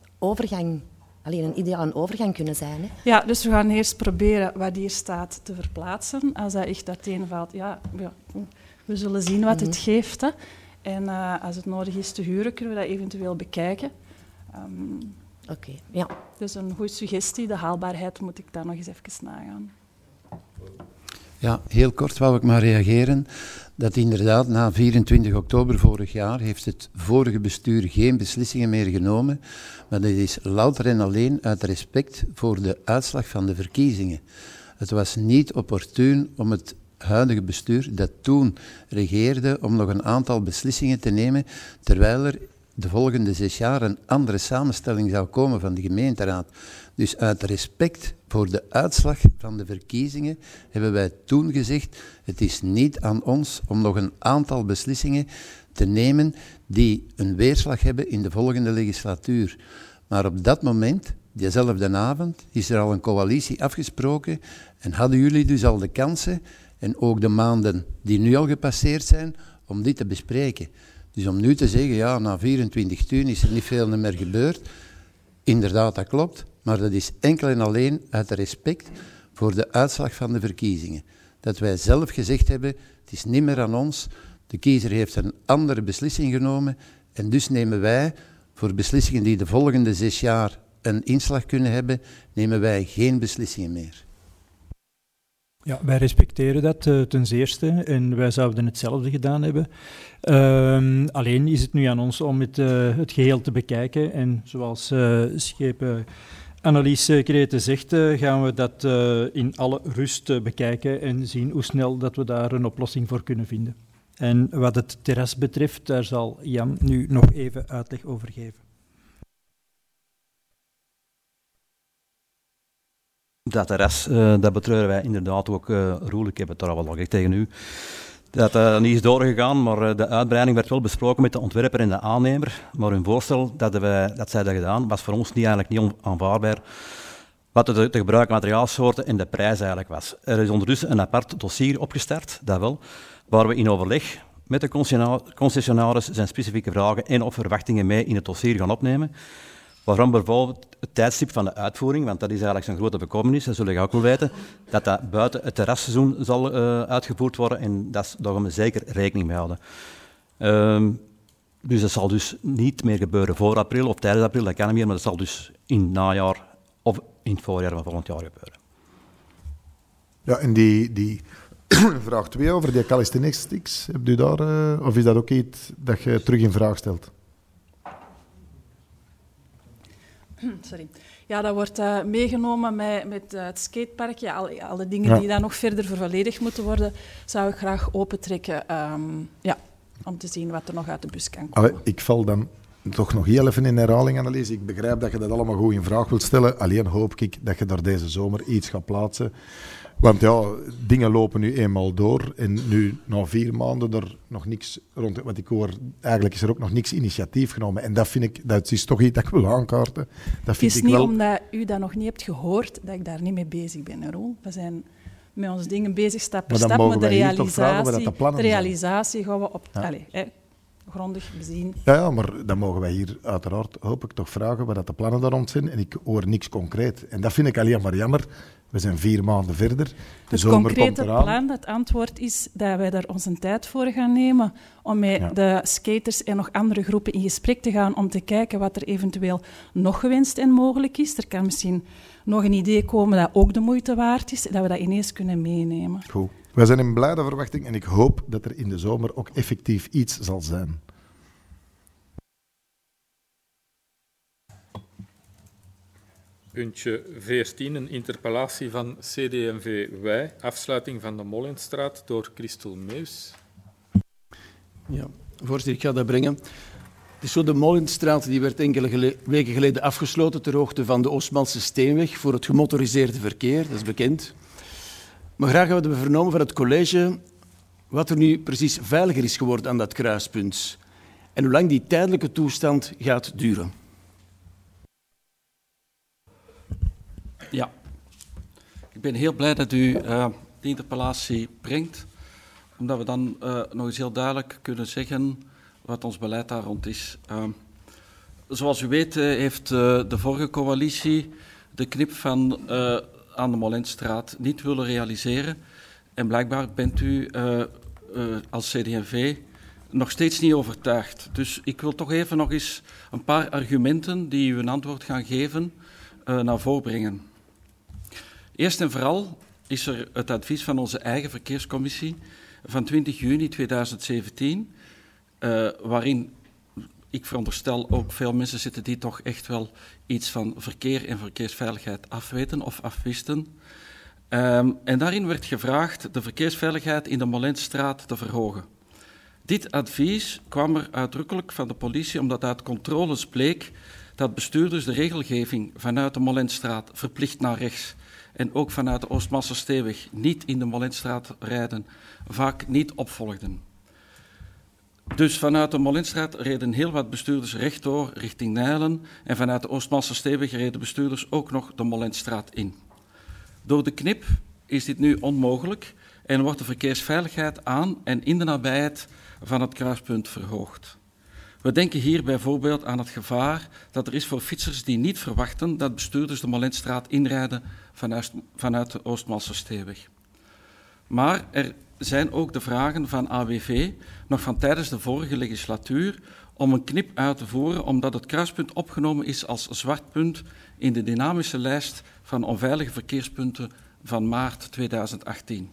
overgang kunnen zijn. Hè? Ja, dus we gaan eerst proberen wat hier staat te verplaatsen. Als dat echt uiteenvalt, we zullen zien wat het geeft. Hè. En als het nodig is te huren, kunnen we dat eventueel bekijken. Oké, ja. Dus een goede suggestie. De haalbaarheid moet ik daar nog eens even nagaan. Ja, heel kort wou ik maar reageren. Dat inderdaad, na 24 oktober vorig jaar heeft het vorige bestuur geen beslissingen meer genomen. Maar dat is louter en alleen uit respect voor de uitslag van de verkiezingen. Het was niet opportun om het huidige bestuur, dat toen regeerde, om nog een aantal beslissingen te nemen, terwijl er de volgende 6 jaar een andere samenstelling zou komen van de gemeenteraad. Dus uit respect voor de uitslag van de verkiezingen hebben wij toen gezegd, het is niet aan ons om nog een aantal beslissingen te nemen die een weerslag hebben in de volgende legislatuur. Maar op dat moment, diezelfde avond, is er al een coalitie afgesproken en hadden jullie dus al de kansen en ook de maanden die nu al gepasseerd zijn, om dit te bespreken. Dus om nu te zeggen, ja, na 24 uur is er niet veel meer gebeurd. Inderdaad, dat klopt, maar dat is enkel en alleen uit respect voor de uitslag van de verkiezingen. Dat wij zelf gezegd hebben, het is niet meer aan ons, de kiezer heeft een andere beslissing genomen en dus nemen wij, voor beslissingen die de volgende 6 jaar een inslag kunnen hebben, nemen wij geen beslissingen meer. Ja, wij respecteren dat ten zeerste en wij zouden hetzelfde gedaan hebben. Alleen is het nu aan ons om het geheel te bekijken en zoals schepen Annelies Kreten zegt, gaan we dat in alle rust bekijken en zien hoe snel dat we daar een oplossing voor kunnen vinden. En wat het terras betreft, daar zal Jan nu nog even uitleg over geven. Dat terras, dat betreuren wij inderdaad ook roerlijk. Ik heb het daar al wel gezegd tegen u. Dat niet is doorgegaan, maar de uitbreiding werd wel besproken met de ontwerper en de aannemer. Maar hun voorstel dat zij dat gedaan, was voor ons eigenlijk niet onaanvaardbaar. Wat de gebruikte materiaalsoorten en de prijs eigenlijk was. Er is ondertussen een apart dossier opgestart, dat wel, waar we in overleg met de concessionaris zijn specifieke vragen en of verwachtingen mee in het dossier gaan opnemen. Waarom bijvoorbeeld het tijdstip van de uitvoering, want dat is eigenlijk zijn grote bekommernis, dat zullen je ook wel weten, dat dat buiten het terrasseizoen zal uitgevoerd worden en daar gaan we zeker rekening mee houden. Dus dat zal dus niet meer gebeuren voor april of tijdens april, dat kan niet meer, maar dat zal dus in het najaar of in het voorjaar van volgend jaar gebeuren. Ja, en die vraag 2 over die calisthenics, hebt u daar, of is dat ook iets dat je terug in vraag stelt? Sorry. Ja, dat wordt meegenomen met het skatepark. Ja, alle dingen die dan nog verder vervolledigd moeten worden, zou ik graag opentrekken om te zien wat er nog uit de bus kan komen. Ik val dan toch nog heel even in herhaling, Annelies. Ik begrijp dat je dat allemaal goed in vraag wilt stellen. Alleen hoop ik dat je daar deze zomer iets gaat plaatsen. Want ja, dingen lopen nu eenmaal door en nu na 4 maanden er nog niks rond. Wat ik hoor, eigenlijk is er ook nog niks initiatief genomen. En dat vind ik, dat is toch iets dat ik wil aankaarten. Het is niet omdat u dat nog niet hebt gehoord dat ik daar niet mee bezig ben, Roel. We zijn met onze dingen bezig, stap per stap, maar de realisatie gaan we grondig bezien. Ja, maar dan mogen wij hier uiteraard, hoop ik, toch vragen wat de plannen daar rond zijn. En ik hoor niks concreet. En dat vind ik alleen maar jammer. We zijn 4 maanden verder. Het concrete plan, het antwoord is dat wij daar onze tijd voor gaan nemen om met de skaters en nog andere groepen in gesprek te gaan om te kijken wat er eventueel nog gewenst en mogelijk is. Er kan misschien nog een idee komen dat ook de moeite waard is, dat we dat ineens kunnen meenemen. Goed. Wij zijn in blijde verwachting en ik hoop dat er in de zomer ook effectief iets zal zijn. Puntje 14, een interpellatie van CD&V Wij, afsluiting van de Molenstraat door Christel Meus. Ja, voorzitter, ik ga dat brengen. Het is zo, de Molenstraat die werd enkele weken geleden afgesloten ter hoogte van de Oostmalse Steenweg voor het gemotoriseerde verkeer, dat is bekend. Maar graag hebben we vernomen van het college wat er nu precies veiliger is geworden aan dat kruispunt en hoe lang die tijdelijke toestand gaat duren. Ja, ik ben heel blij dat u die interpellatie brengt, omdat we dan nog eens heel duidelijk kunnen zeggen wat ons beleid daar rond is. Zoals u weet heeft de vorige coalitie de knip van aan de Molenstraat niet willen realiseren. En blijkbaar bent u als CD&V nog steeds niet overtuigd. Dus ik wil toch even nog eens een paar argumenten die u een antwoord gaan geven naar voren brengen. Eerst en vooral is er het advies van onze eigen verkeerscommissie van 20 juni 2017, waarin ik veronderstel ook veel mensen zitten die toch echt wel iets van verkeer en verkeersveiligheid afweten of afwisten. En daarin werd gevraagd de verkeersveiligheid in de Molenstraat te verhogen. Dit advies kwam er uitdrukkelijk van de politie omdat uit controles bleek dat bestuurders de regelgeving vanuit de Molenstraat verplicht naar rechts en ook vanuit de Oostmalse Steenweg niet in de Molenstraat rijden, vaak niet opvolgden. Dus vanuit de Molenstraat reden heel wat bestuurders rechtdoor richting Nijlen en vanuit de Oostmalsersteeweg reden bestuurders ook nog de Molenstraat in. Door de knip is dit nu onmogelijk en wordt de verkeersveiligheid aan en in de nabijheid van het kruispunt verhoogd. We denken hier bijvoorbeeld aan het gevaar dat er is voor fietsers die niet verwachten dat bestuurders de Molenstraat inrijden vanuit de Oostmalsersteeweg. Maar er zijn ook de vragen van AWV, nog van tijdens de vorige legislatuur, om een knip uit te voeren omdat het kruispunt opgenomen is als zwart punt in de dynamische lijst van onveilige verkeerspunten van maart 2018.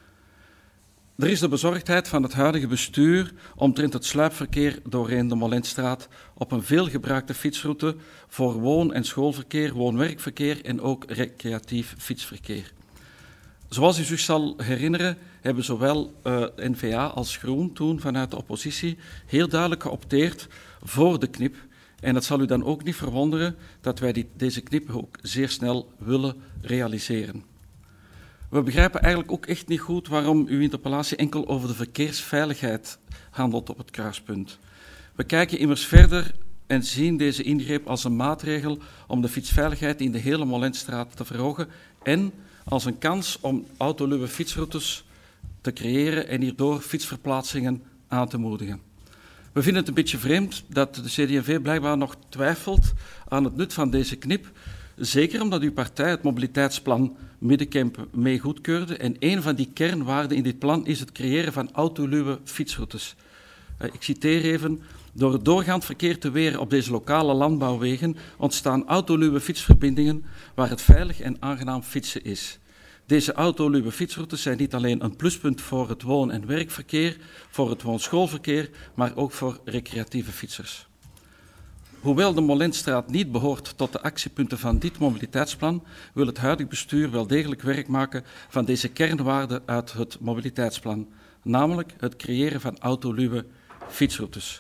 Er is de bezorgdheid van het huidige bestuur omtrent het sluipverkeer doorheen de Molenstraat op een veelgebruikte fietsroute voor woon- en schoolverkeer, woon-werkverkeer en ook recreatief fietsverkeer. Zoals u zich zal herinneren, hebben zowel N-VA als Groen toen vanuit de oppositie heel duidelijk geopteerd voor de knip. En het zal u dan ook niet verwonderen dat wij deze knip ook zeer snel willen realiseren. We begrijpen eigenlijk ook echt niet goed waarom uw interpellatie enkel over de verkeersveiligheid handelt op het kruispunt. We kijken immers verder en zien deze ingreep als een maatregel om de fietsveiligheid in de hele Molenstraat te verhogen en als een kans om autoluwe fietsroutes te creëren en hierdoor fietsverplaatsingen aan te moedigen. We vinden het een beetje vreemd dat de CD&V blijkbaar nog twijfelt aan het nut van deze knip, zeker omdat uw partij het mobiliteitsplan Middenkamp mee goedkeurde en een van die kernwaarden in dit plan is het creëren van autoluwe fietsroutes. Ik citeer even: door het doorgaand verkeer te weren op deze lokale landbouwwegen ontstaan autoluwe fietsverbindingen waar het veilig en aangenaam fietsen is. Deze autoluwe fietsroutes zijn niet alleen een pluspunt voor het woon- en werkverkeer, voor het woonschoolverkeer, maar ook voor recreatieve fietsers. Hoewel de Molenstraat niet behoort tot de actiepunten van dit mobiliteitsplan, wil het huidige bestuur wel degelijk werk maken van deze kernwaarden uit het mobiliteitsplan, namelijk het creëren van autoluwe fietsroutes.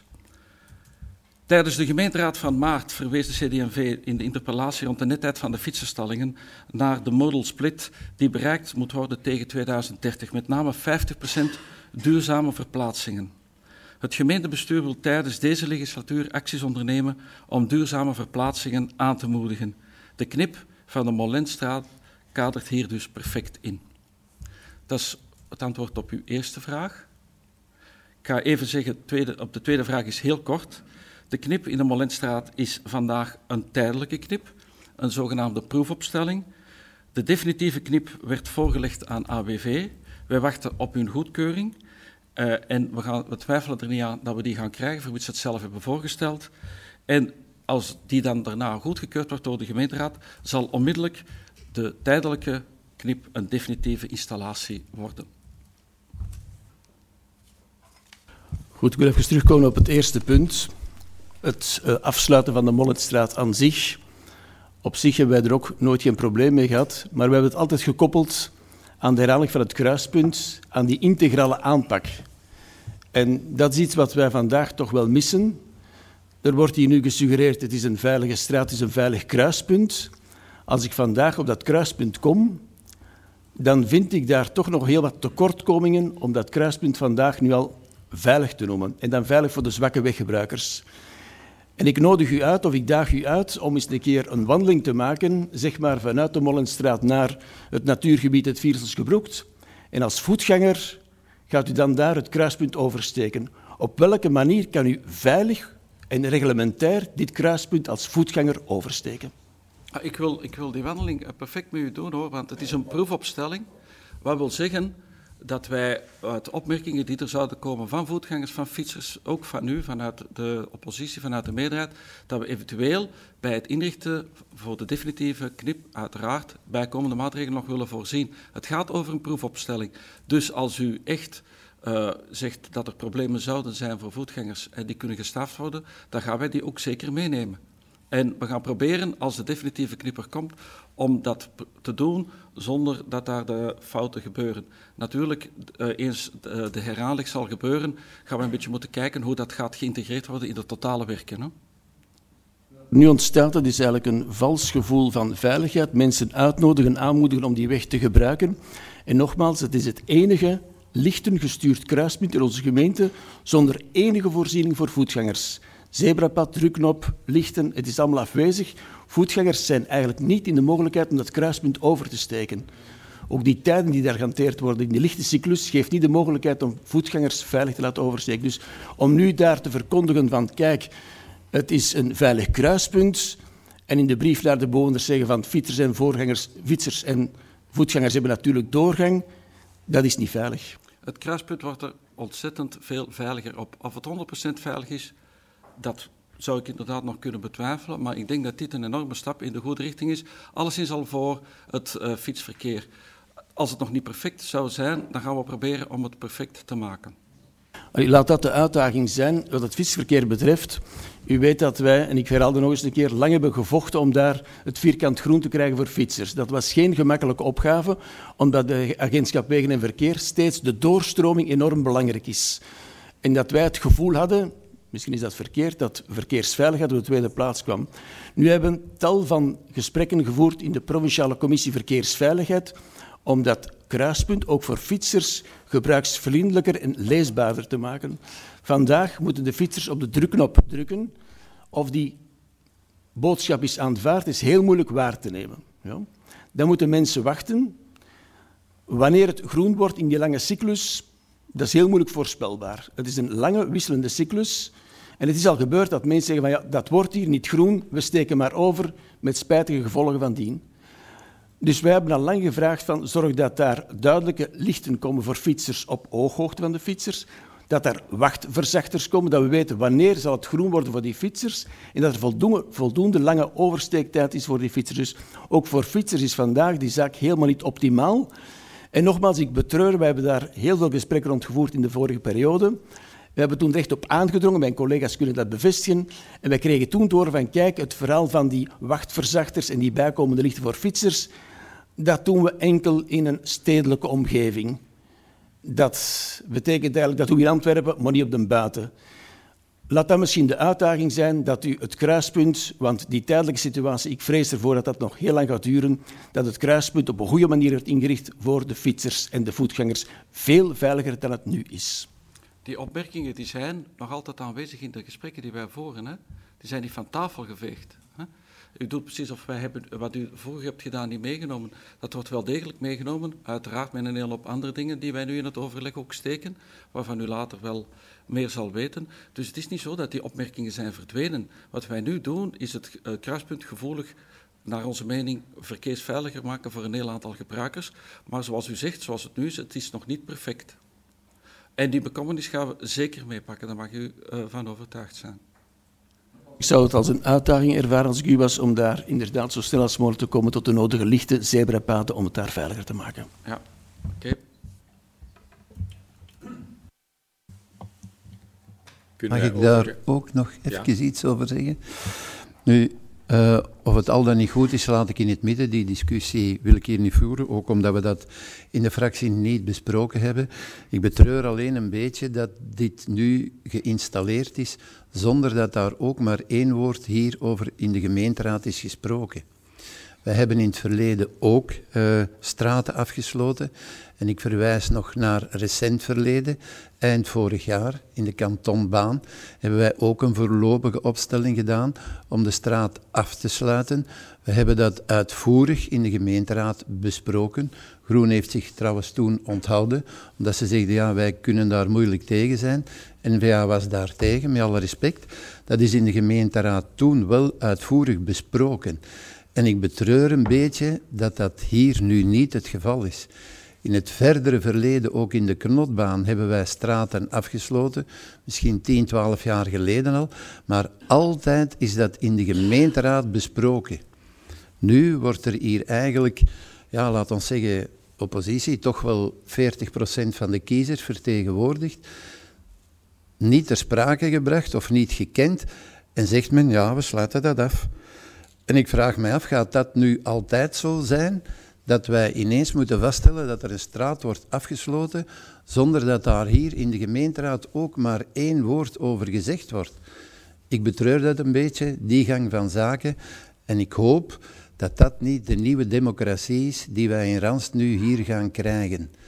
Tijdens de gemeenteraad van maart verwees de CD&V in de interpellatie rond de netheid van de fietsenstallingen naar de modal split die bereikt moet worden tegen 2030, met name 50% duurzame verplaatsingen. Het gemeentebestuur wil tijdens deze legislatuur acties ondernemen om duurzame verplaatsingen aan te moedigen. De knip van de Molenstraat kadert hier dus perfect in. Dat is het antwoord op uw eerste vraag. Ik ga even zeggen, op de tweede vraag is heel kort. De knip in de Molenstraat is vandaag een tijdelijke knip, een zogenaamde proefopstelling. De definitieve knip werd voorgelegd aan AWV. Wij wachten op hun goedkeuring en we twijfelen er niet aan dat we die gaan krijgen, voor wie ze het zelf hebben voorgesteld. En als die dan daarna goedgekeurd wordt door de gemeenteraad, zal onmiddellijk de tijdelijke knip een definitieve installatie worden. Goed, ik wil even terugkomen op het eerste punt. Het afsluiten van de Molenstraat aan zich. Op zich hebben wij er ook nooit geen probleem mee gehad, maar we hebben het altijd gekoppeld aan de herhaling van het kruispunt, aan die integrale aanpak. En dat is iets wat wij vandaag toch wel missen. Er wordt hier nu gesuggereerd, het is een veilige straat, het is een veilig kruispunt. Als ik vandaag op dat kruispunt kom, dan vind ik daar toch nog heel wat tekortkomingen om dat kruispunt vandaag nu al veilig te noemen. En dan veilig voor de zwakke weggebruikers. En ik nodig u uit, of ik daag u uit, om eens een keer een wandeling te maken, zeg maar vanuit de Molenstraat naar het natuurgebied het Vierselsgebroekt. En als voetganger gaat u dan daar het kruispunt oversteken. Op welke manier kan u veilig en reglementair dit kruispunt als voetganger oversteken? Ik wil die wandeling perfect met u doen, hoor, want het is een proefopstelling. Wat wil zeggen dat wij uit opmerkingen die er zouden komen van voetgangers, van fietsers, ook van u, vanuit de oppositie, vanuit de meerderheid, dat we eventueel bij het inrichten voor de definitieve knip uiteraard bijkomende maatregelen nog willen voorzien. Het gaat over een proefopstelling. Dus als u echt zegt dat er problemen zouden zijn voor voetgangers en die kunnen gestraft worden, dan gaan wij die ook zeker meenemen. En we gaan proberen, als de definitieve knipper komt, om dat te doen zonder dat daar de fouten gebeuren. Natuurlijk, eens de herhaling zal gebeuren, gaan we een beetje moeten kijken hoe dat gaat geïntegreerd worden in het totale werken. Hè? Nu ontstaat dat is eigenlijk een vals gevoel van veiligheid. Mensen uitnodigen, aanmoedigen om die weg te gebruiken. En nogmaals, het is het enige lichten gestuurd kruispunt in onze gemeente zonder enige voorziening voor voetgangers. Zebrapad, drukknop, lichten, het is allemaal afwezig. Voetgangers zijn eigenlijk niet in de mogelijkheid om dat kruispunt over te steken. Ook die tijden die daar gehanteerd worden in die lichte cyclus geeft niet de mogelijkheid om voetgangers veilig te laten oversteken. Dus om nu daar te verkondigen van kijk, het is een veilig kruispunt en in de brief naar de bewoners zeggen van fietsers en voetgangers hebben natuurlijk doorgang, dat is niet veilig. Het kruispunt wordt er ontzettend veel veiliger op. Of het 100% veilig is, dat zou ik inderdaad nog kunnen betwijfelen, maar ik denk dat dit een enorme stap in de goede richting is. Alleszins al voor het fietsverkeer. Als het nog niet perfect zou zijn, dan gaan we proberen om het perfect te maken. Laat dat de uitdaging zijn wat het fietsverkeer betreft. U weet dat wij, en ik herhaalde nog eens een keer, lang hebben gevochten om daar het vierkant groen te krijgen voor fietsers. Dat was geen gemakkelijke opgave, omdat de agentschap Wegen en Verkeer steeds de doorstroming enorm belangrijk is. En dat wij het gevoel hadden, misschien is dat verkeerd, dat verkeersveiligheid op de tweede plaats kwam. Nu hebben we tal van gesprekken gevoerd in de Provinciale Commissie Verkeersveiligheid om dat kruispunt ook voor fietsers gebruiksvriendelijker en leesbaarder te maken. Vandaag moeten de fietsers op de drukknop drukken. Of die boodschap is aanvaard, is heel moeilijk waar te nemen. Ja. Dan moeten mensen wachten. Wanneer het groen wordt in die lange cyclus, dat is heel moeilijk voorspelbaar. Het is een lange, wisselende cyclus. En het is al gebeurd dat mensen zeggen van ja, dat wordt hier niet groen, we steken maar over, met spijtige gevolgen van dien. Dus wij hebben al lang gevraagd van zorg dat daar duidelijke lichten komen voor fietsers op ooghoogte van de fietsers, dat daar wachtverzachters komen, dat we weten wanneer zal het groen worden voor die fietsers en dat er voldoende lange oversteektijd is voor die fietsers. Dus ook voor fietsers is vandaag die zaak helemaal niet optimaal. En nogmaals, ik betreur, wij hebben daar heel veel gesprekken rond gevoerd in de vorige periode. We hebben toen recht op aangedrongen, mijn collega's kunnen dat bevestigen. En wij kregen toen te horen van, kijk, het verhaal van die wachtverzachters en die bijkomende lichten voor fietsers, dat doen we enkel in een stedelijke omgeving. Dat betekent eigenlijk, dat doen we in Antwerpen, maar niet op de buiten. Laat dat misschien de uitdaging zijn dat u het kruispunt, want die tijdelijke situatie, ik vrees ervoor dat dat nog heel lang gaat duren, dat het kruispunt op een goede manier wordt ingericht voor de fietsers en de voetgangers, veel veiliger dan het nu is. Die opmerkingen die zijn nog altijd aanwezig in de gesprekken die wij voeren. Hè? Die zijn niet van tafel geveegd. Hè? U doet precies of wij hebben wat u vroeger hebt gedaan niet meegenomen. Dat wordt wel degelijk meegenomen, uiteraard met een hele hoop andere dingen die wij nu in het overleg ook steken, waarvan u later wel meer zal weten. Dus het is niet zo dat die opmerkingen zijn verdwenen. Wat wij nu doen is het kruispunt gevoelig, naar onze mening, verkeersveiliger maken voor een heel aantal gebruikers. Maar zoals u zegt, zoals het nu is, het is nog niet perfect. En die bekommernis gaan we zeker meepakken, daar mag u van overtuigd zijn. Ik zou het als een uitdaging ervaren als ik u was om daar inderdaad zo snel als mogelijk te komen tot de nodige lichte zebrapaden om het daar veiliger te maken. Ja, oké. Mag ik daar ook nog even iets over zeggen? Nu, of het al dan niet goed is, laat ik in het midden. Die discussie wil ik hier niet voeren, ook omdat we dat in de fractie niet besproken hebben. Ik betreur alleen een beetje dat dit nu geïnstalleerd is, zonder dat daar ook maar één woord hierover in de gemeenteraad is gesproken. Wij hebben in het verleden ook straten afgesloten. En ik verwijs nog naar recent verleden. Eind vorig jaar in de kantonbaan hebben wij ook een voorlopige opstelling gedaan om de straat af te sluiten. We hebben dat uitvoerig in de gemeenteraad besproken. Groen heeft zich trouwens toen onthouden, omdat ze zeiden, ja, wij kunnen daar moeilijk tegen zijn. N-VA was daar tegen, met alle respect. Dat is in de gemeenteraad toen wel uitvoerig besproken. En ik betreur een beetje dat dat hier nu niet het geval is. In het verdere verleden, ook in de Knotbaan, hebben wij straten afgesloten, misschien 10, 12 jaar geleden al, maar altijd is dat in de gemeenteraad besproken. Nu wordt er hier eigenlijk, ja, laat ons zeggen, oppositie, toch wel 40% van de kiezers vertegenwoordigd, niet ter sprake gebracht of niet gekend en zegt men, ja, we sluiten dat af. En ik vraag mij af, gaat dat nu altijd zo zijn, dat wij ineens moeten vaststellen dat er een straat wordt afgesloten, zonder dat daar hier in de gemeenteraad ook maar één woord over gezegd wordt? Ik betreur dat een beetje, die gang van zaken, en ik hoop dat dat niet de nieuwe democratie is die wij in Ranst nu hier gaan krijgen.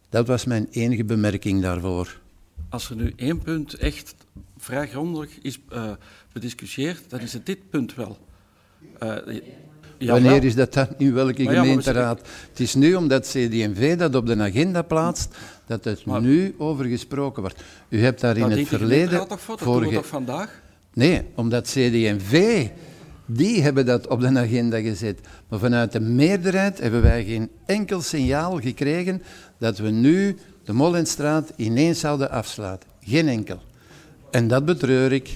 Dat was mijn enige bemerking daarvoor. Als er nu 1 punt echt vrij grondig is bediscussieerd, dan is het dit punt wel. Wanneer is dat dan? In welke gemeenteraad? Het is nu omdat CD&V dat op de agenda plaatst, dat het nu over gesproken wordt. U hebt daar in het verleden... Dat doen we toch vandaag? Nee, omdat CD&V, die hebben dat op de agenda gezet. Maar vanuit de meerderheid hebben wij geen enkel signaal gekregen dat we nu de Molenstraat ineens zouden afsluiten. Geen enkel. En dat betreur ik.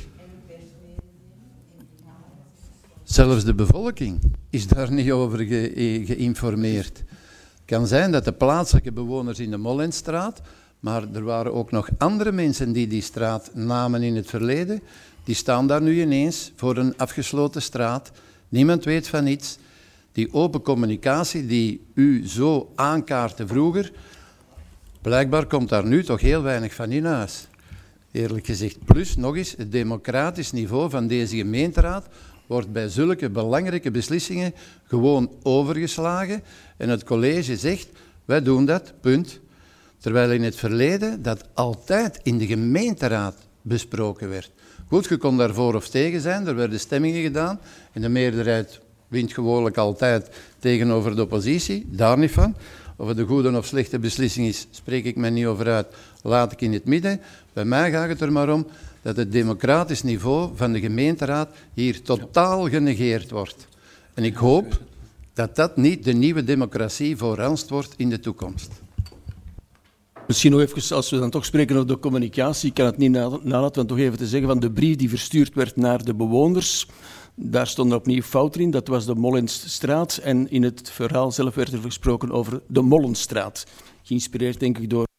Zelfs de bevolking is daar niet over geïnformeerd. Het kan zijn dat de plaatselijke bewoners in de Molenstraat, maar er waren ook nog andere mensen die straat namen in het verleden, die staan daar nu ineens voor een afgesloten straat. Niemand weet van iets. Die open communicatie die u zo aankaartte vroeger, blijkbaar komt daar nu toch heel weinig van in huis. Eerlijk gezegd. Plus, nog eens, het democratisch niveau van deze gemeenteraad wordt bij zulke belangrijke beslissingen gewoon overgeslagen. En het college zegt, wij doen dat, punt. Terwijl in het verleden dat altijd in de gemeenteraad besproken werd. Goed, je kon daar voor of tegen zijn, er werden stemmingen gedaan. En de meerderheid wint gewoonlijk altijd tegenover de oppositie, daar niet van. Of het een goede of slechte beslissing is, spreek ik mij niet over uit, laat ik in het midden. Bij mij gaat het er maar om dat het democratisch niveau van de gemeenteraad hier totaal genegeerd wordt. En ik hoop dat dat niet de nieuwe democratie voorranst wordt in de toekomst. Misschien nog even, als we dan toch spreken over de communicatie, ik kan het niet nalaten van toch even te zeggen van de brief die verstuurd werd naar de bewoners. Daar stond opnieuw fout in, dat was de Mollensstraat. En in het verhaal zelf werd er gesproken over de Mollenstraat. Geïnspireerd, denk ik, door...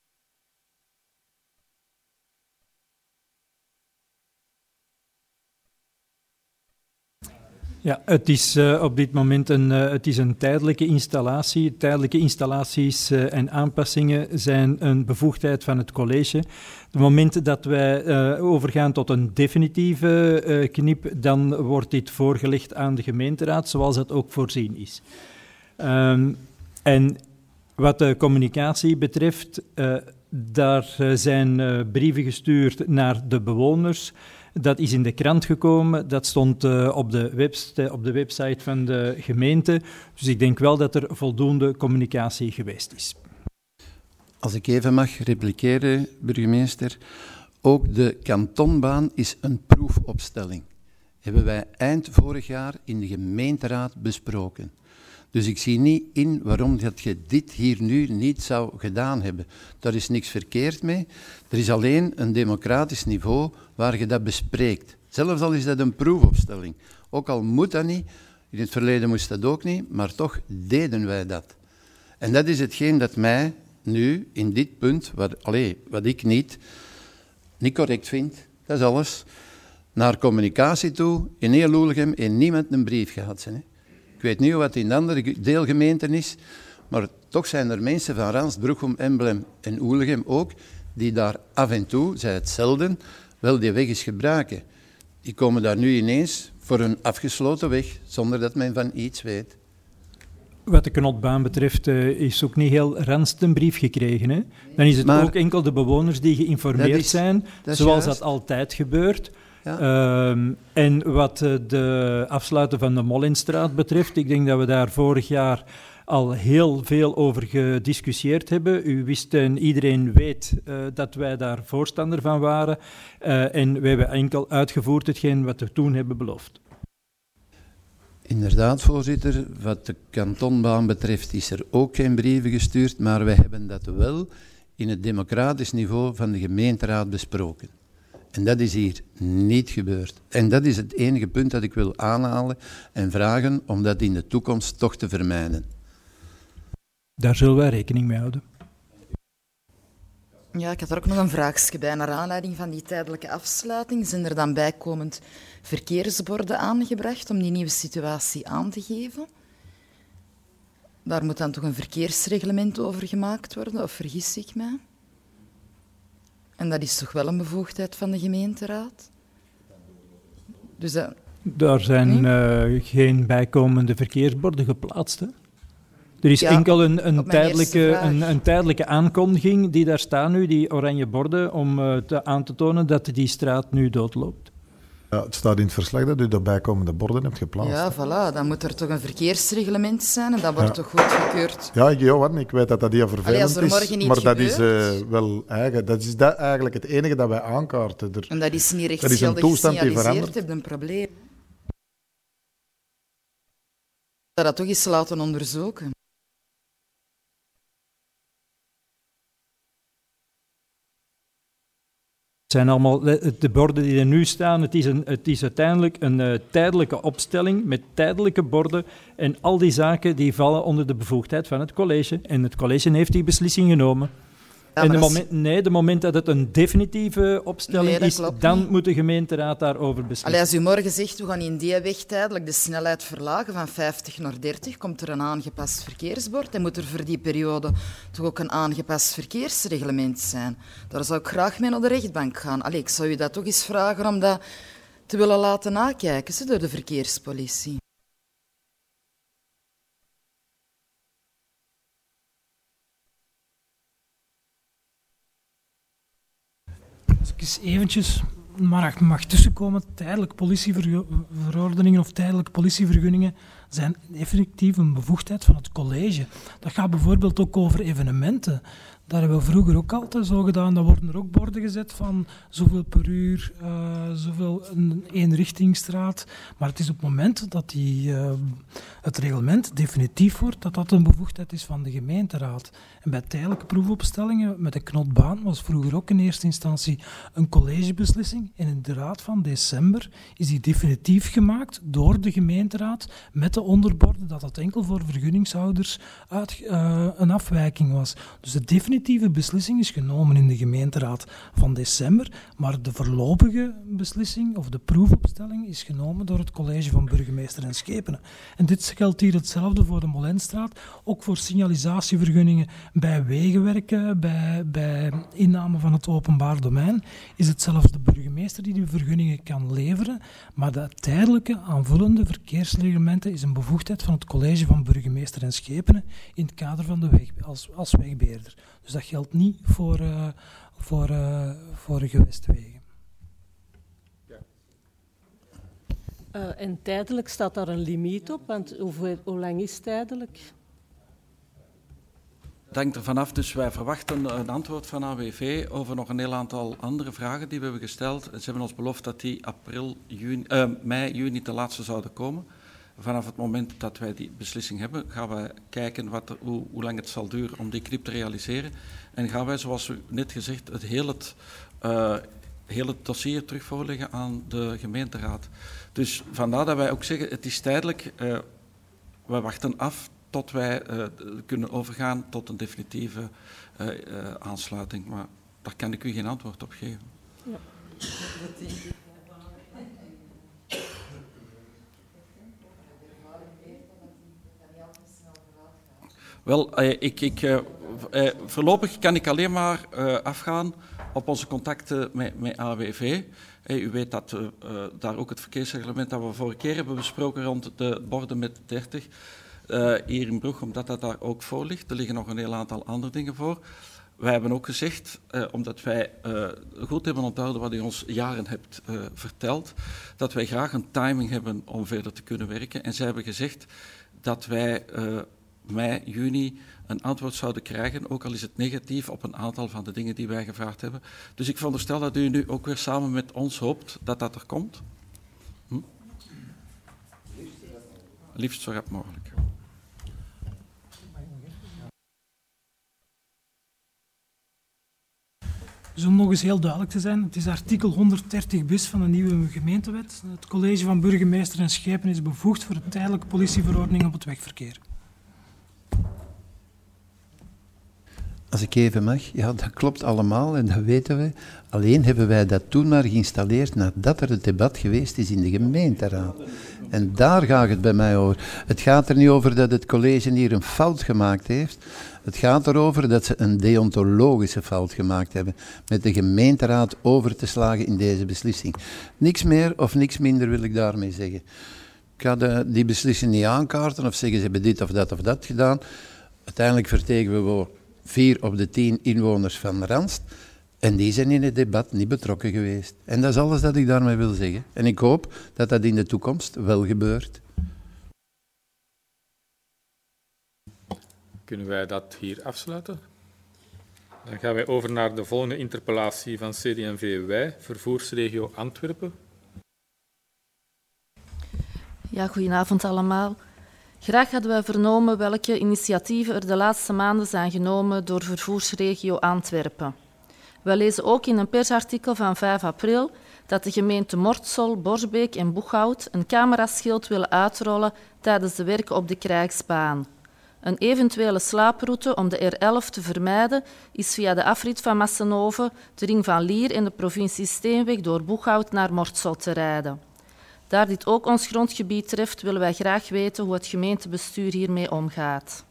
Ja, het is op dit moment een tijdelijke installatie. Tijdelijke installaties en aanpassingen zijn een bevoegdheid van het college. Op het moment dat wij overgaan tot een definitieve knip, dan wordt dit voorgelegd aan de gemeenteraad, zoals dat ook voorzien is. En wat de communicatie betreft, daar zijn brieven gestuurd naar de bewoners. Dat is in de krant gekomen, dat stond op de website van de gemeente. Dus ik denk wel dat er voldoende communicatie geweest is. Als ik even mag repliceren, burgemeester. Ook de kantonbaan is een proefopstelling. Hebben wij eind vorig jaar in de gemeenteraad besproken. Dus ik zie niet in waarom dat je dit hier nu niet zou gedaan hebben. Daar is niks verkeerd mee. Er is alleen een democratisch niveau waar je dat bespreekt. Zelfs al is dat een proefopstelling. Ook al moet dat niet, in het verleden moest dat ook niet, maar toch deden wij dat. En dat is hetgeen dat mij nu, in dit punt, wat ik niet correct vind, dat is alles, naar communicatie toe, in heel Oelegem en niemand een brief gehad zijn. Hè. Ik weet niet wat in de andere deelgemeenten is, maar toch zijn er mensen van Rans, Bruchem, Emblem en Oelegem ook, die daar af en toe, zij het zelden, wel die weg eens gebruiken. Die komen daar nu ineens voor een afgesloten weg, zonder dat men van iets weet. Wat de knotbaan betreft is ook niet heel Rans een brief gekregen. Hè? Dan is het maar ook enkel de bewoners die geïnformeerd zijn, zoals dat altijd gebeurt. Ja. En wat de afsluiten van de Mollenstraat betreft, ik denk dat we daar vorig jaar al heel veel over gediscussieerd hebben. U wist en iedereen weet dat wij daar voorstander van waren. En we hebben enkel uitgevoerd hetgeen wat we toen hebben beloofd. Inderdaad, voorzitter. Wat de kantonbaan betreft is er ook geen brieven gestuurd, maar wij hebben dat wel in het democratisch niveau van de gemeenteraad besproken. En dat is hier niet gebeurd. En dat is het enige punt dat ik wil aanhalen en vragen om dat in de toekomst toch te vermijden. Daar zullen wij rekening mee houden. Ja, ik had er ook nog een vraagje bij. Naar aanleiding van die tijdelijke afsluiting zijn er dan bijkomend verkeersborden aangebracht om die nieuwe situatie aan te geven. Daar moet dan toch een verkeersreglement over gemaakt worden, of vergis ik mij? En dat is toch wel een bevoegdheid van de gemeenteraad? Dus daar zijn geen bijkomende verkeersborden geplaatst, hè? Er is Ja, enkel op mijn eerste vraag. een tijdelijke aankondiging die daar staat nu, die oranje borden, om aan te tonen dat die straat nu doodloopt. Ja, het staat in het verslag dat u de bijkomende borden hebt geplaatst. Ja, voilà. Dan moet er toch een verkeersreglement zijn en dat wordt toch goedgekeurd. Ja, Johan, ik weet dat dat heel vervelend als er morgen is, iets maar dat gebeurt. is wel eigen. Dat is eigenlijk het enige dat wij aankaarten. En dat is niet dat is een rechtsgeldig toestand die gesignaliseerd, verandert. heb je een probleem. Dat toch eens laten onderzoeken. Het zijn allemaal de borden die er nu staan. Het is uiteindelijk een tijdelijke opstelling met tijdelijke borden. En al die zaken die vallen onder de bevoegdheid van het college. En het college heeft die beslissing genomen. Ja, en maar de moment dat het een definitieve opstelling Nee, dat is, klopt dan niet. moet de gemeenteraad daarover beslissen. Allee, als u morgen zegt, we gaan in die weg tijdelijk de snelheid verlagen van 50 naar 30, komt er een aangepast verkeersbord en moet er voor die periode toch ook een aangepast verkeersreglement zijn. Daar zou ik graag mee naar de rechtbank gaan. Allee, ik zou u dat toch eens vragen om dat te willen laten nakijken door de verkeerspolitie. Als ik eens eventjes mag tussenkomen, tijdelijke politieverordeningen of tijdelijke politievergunningen zijn effectief een bevoegdheid van het college. Dat gaat bijvoorbeeld ook over evenementen. Daar hebben we vroeger ook altijd zo gedaan. Dan worden er ook borden gezet van zoveel per uur, zoveel een eenrichtingsstraat. Maar het is op het moment dat het reglement definitief wordt, dat een bevoegdheid is van de gemeenteraad. En bij tijdelijke proefopstellingen met de knotbaan was vroeger ook in eerste instantie een collegebeslissing. En in de raad van december is die definitief gemaakt door de gemeenteraad met de onderborden dat dat enkel voor vergunningshouders een afwijking was. Dus de definitieve beslissing is genomen in de gemeenteraad van december, maar de voorlopige beslissing of de proefopstelling is genomen door het college van burgemeester en schepenen. En dit geldt hier hetzelfde voor de Molenstraat, ook voor signalisatievergunningen bij wegenwerken, bij inname van het openbaar domein, is het zelfs de burgemeester die de vergunningen kan leveren, maar de tijdelijke aanvullende verkeersreglementen is een bevoegdheid van het college van burgemeester en schepenen in het kader van de weg, als wegbeheerder. Dus dat geldt niet voor gewestwegen. En tijdelijk staat daar een limiet op, want hoe lang is tijdelijk? Het hangt er vanaf, dus wij verwachten een antwoord van AWV over nog een heel aantal andere vragen die we hebben gesteld. Ze hebben ons beloofd dat die mei, juni ten laatste zouden komen. Vanaf het moment dat wij die beslissing hebben, gaan wij kijken hoe lang het zal duren om die knip te realiseren. En gaan wij, zoals u net gezegd, het hele dossier terug voorleggen aan de gemeenteraad. Dus vandaar dat wij ook zeggen, het is tijdelijk. Wij wachten af tot wij kunnen overgaan tot een definitieve aansluiting. Maar daar kan ik u geen antwoord op geven. Ja. Wel, voorlopig kan ik alleen maar afgaan op onze contacten met AWV. U weet dat daar ook het verkeersreglement dat we vorige keer hebben besproken rond de borden met 30 hier in Brugge, omdat dat daar ook voor ligt. Er liggen nog een heel aantal andere dingen voor. Wij hebben ook gezegd, omdat wij goed hebben onthouden wat u ons jaren hebt verteld, dat wij graag een timing hebben om verder te kunnen werken. En zij hebben gezegd dat wij mei, juni een antwoord zouden krijgen, ook al is het negatief op een aantal van de dingen die wij gevraagd hebben. Dus ik veronderstel dat u nu ook weer samen met ons hoopt dat dat er komt. Liefst zo rap mogelijk. Dus om nog eens heel duidelijk te zijn, het is artikel 130 bis van de nieuwe gemeentewet. Het college van burgemeester en schepen is bevoegd voor de tijdelijke politieverordening op het wegverkeer. Als ik even mag, ja, dat klopt allemaal en dat weten we. Alleen hebben wij dat toen maar geïnstalleerd nadat er het debat geweest is in de gemeenteraad. En daar gaat het bij mij over. Het gaat er niet over dat het college hier een fout gemaakt heeft. Het gaat erover dat ze een deontologische fout gemaakt hebben met de gemeenteraad over te slagen in deze beslissing. Niks meer of niks minder wil ik daarmee zeggen. ga die beslissing niet aankaarten of zeggen ze hebben dit of dat gedaan. Uiteindelijk vertegenwoordigen we 4 op de 10 inwoners van Ranst. En die zijn in het debat niet betrokken geweest. En dat is alles dat ik daarmee wil zeggen. En ik hoop dat dat in de toekomst wel gebeurt. Kunnen wij dat hier afsluiten? Dan gaan wij over naar de volgende interpellatie van CD&V-Wij, vervoersregio Antwerpen. Ja, goedenavond allemaal. Graag hadden wij vernomen welke initiatieven er de laatste maanden zijn genomen door vervoersregio Antwerpen. Wij lezen ook in een persartikel van 5 april dat de gemeente Mortsel, Borsbeek en Boeghout een cameraschild willen uitrollen tijdens de werken op de Krijgsbaan. Een eventuele slaaproute om de R11 te vermijden is via de afrit van Massenhoven, de ring van Lier en de provincie Steenweg door Boeghout naar Mortsel te rijden. Daar dit ook ons grondgebied treft, willen wij graag weten hoe het gemeentebestuur hiermee omgaat.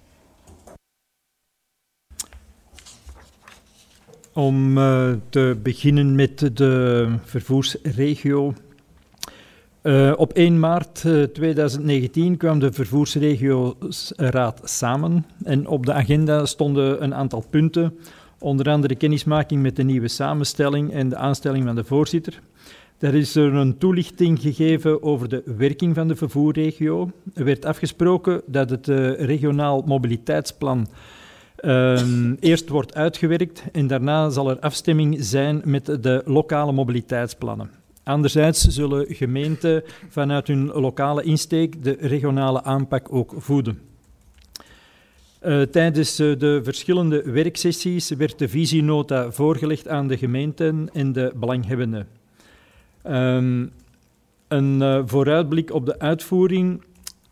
Om te beginnen met de vervoersregio. Op 1 maart 2019 kwam de vervoersregioraad samen en op de agenda stonden een aantal punten, onder andere kennismaking met de nieuwe samenstelling en de aanstelling van de voorzitter. Daar is er een toelichting gegeven over de werking van de vervoerregio. Er werd afgesproken dat het regionaal mobiliteitsplan eerst wordt uitgewerkt en daarna zal er afstemming zijn met de lokale mobiliteitsplannen. Anderzijds zullen gemeenten vanuit hun lokale insteek de regionale aanpak ook voeden. Tijdens de verschillende werksessies werd de visienota voorgelegd aan de gemeenten en de belanghebbenden. Een vooruitblik op de uitvoering.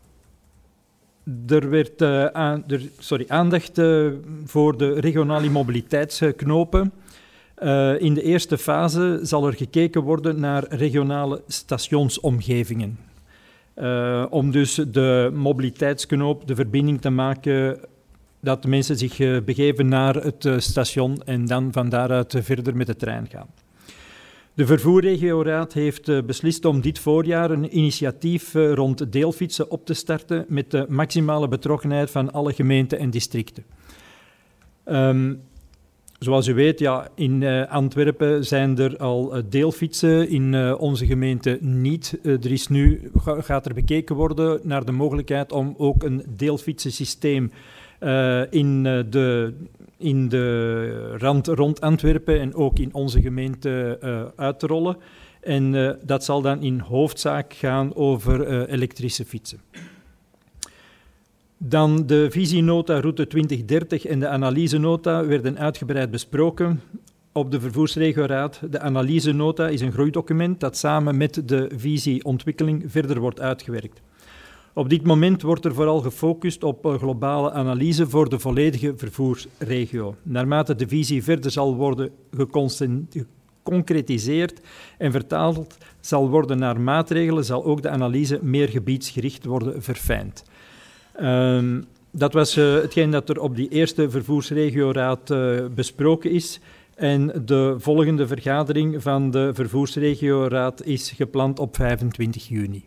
Er werd aandacht voor de regionale mobiliteitsknopen. In de eerste fase zal er gekeken worden naar regionale stationsomgevingen. Om dus de mobiliteitsknoop, de verbinding te maken, dat de mensen zich begeven naar het station en dan van daaruit verder met de trein gaan. De vervoerregioraad heeft beslist om dit voorjaar een initiatief rond deelfietsen op te starten met de maximale betrokkenheid van alle gemeenten en districten. Zoals u weet, ja, in Antwerpen zijn er al deelfietsen, in onze gemeente niet. Gaat er bekeken worden naar de mogelijkheid om ook een deelfietsensysteem in de rand rond Antwerpen en ook in onze gemeente uit te rollen. En dat zal dan in hoofdzaak gaan over elektrische fietsen. Dan de visienota route 2030 en de analysenota werden uitgebreid besproken op de vervoersregioraad. De analysenota is een groeidocument dat samen met de visieontwikkeling verder wordt uitgewerkt. Op dit moment wordt er vooral gefocust op globale analyse voor de volledige vervoersregio. Naarmate de visie verder zal worden geconcretiseerd en vertaald zal worden naar maatregelen, zal ook de analyse meer gebiedsgericht worden verfijnd. Dat was hetgeen dat er op die eerste vervoersregioraad besproken is. En de volgende vergadering van de vervoersregioraad is gepland op 25 juni.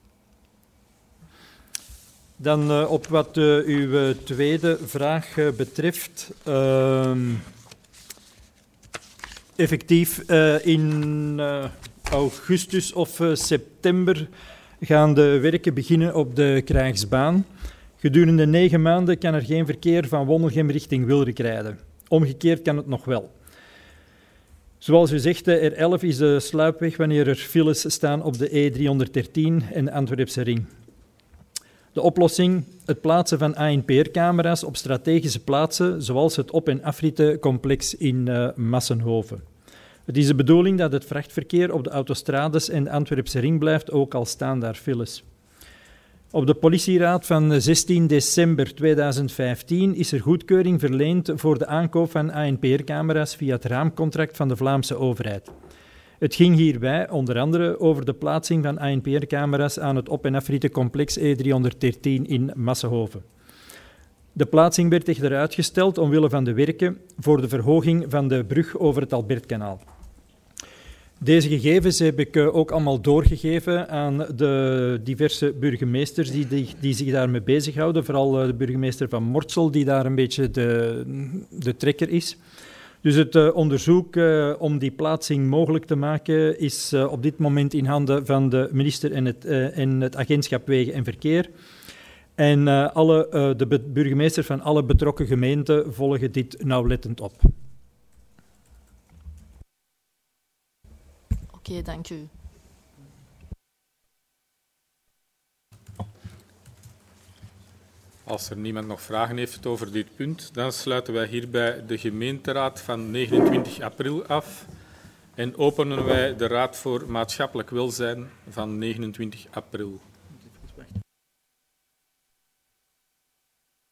Dan op wat uw tweede vraag betreft. Effectief in augustus of september gaan de werken beginnen op de Krijgsbaan. Gedurende 9 maanden kan er geen verkeer van Wonnegem richting Wilrijk rijden. Omgekeerd kan het nog wel. Zoals u zegt, de R11 is de sluipweg wanneer er files staan op de E313 en de Antwerpse ring. De oplossing, het plaatsen van ANPR-camera's op strategische plaatsen, zoals het op- en afritencomplex in Massenhoven. Het is de bedoeling dat het vrachtverkeer op de autostrades en de Antwerpse ring blijft, ook al staan daar files. Op de politieraad van 16 december 2015 is er goedkeuring verleend voor de aankoop van ANPR-camera's via het raamcontract van de Vlaamse overheid. Het ging hierbij onder andere over de plaatsing van ANPR-camera's aan het op- en afritencomplex E313 in Massenhoven. De plaatsing werd echter uitgesteld omwille van de werken voor de verhoging van de brug over het Albertkanaal. Deze gegevens heb ik ook allemaal doorgegeven aan de diverse burgemeesters die zich daarmee bezighouden. Vooral de burgemeester van Mortsel, die daar een beetje de trekker is. Dus het onderzoek om die plaatsing mogelijk te maken is op dit moment in handen van de minister en het agentschap Wegen en Verkeer. En de burgemeesters van alle betrokken gemeenten volgen dit nauwlettend op. Oké, dank u. Als er niemand nog vragen heeft over dit punt, dan sluiten wij hierbij de gemeenteraad van 29 april af en openen wij de Raad voor Maatschappelijk Welzijn van 29 april.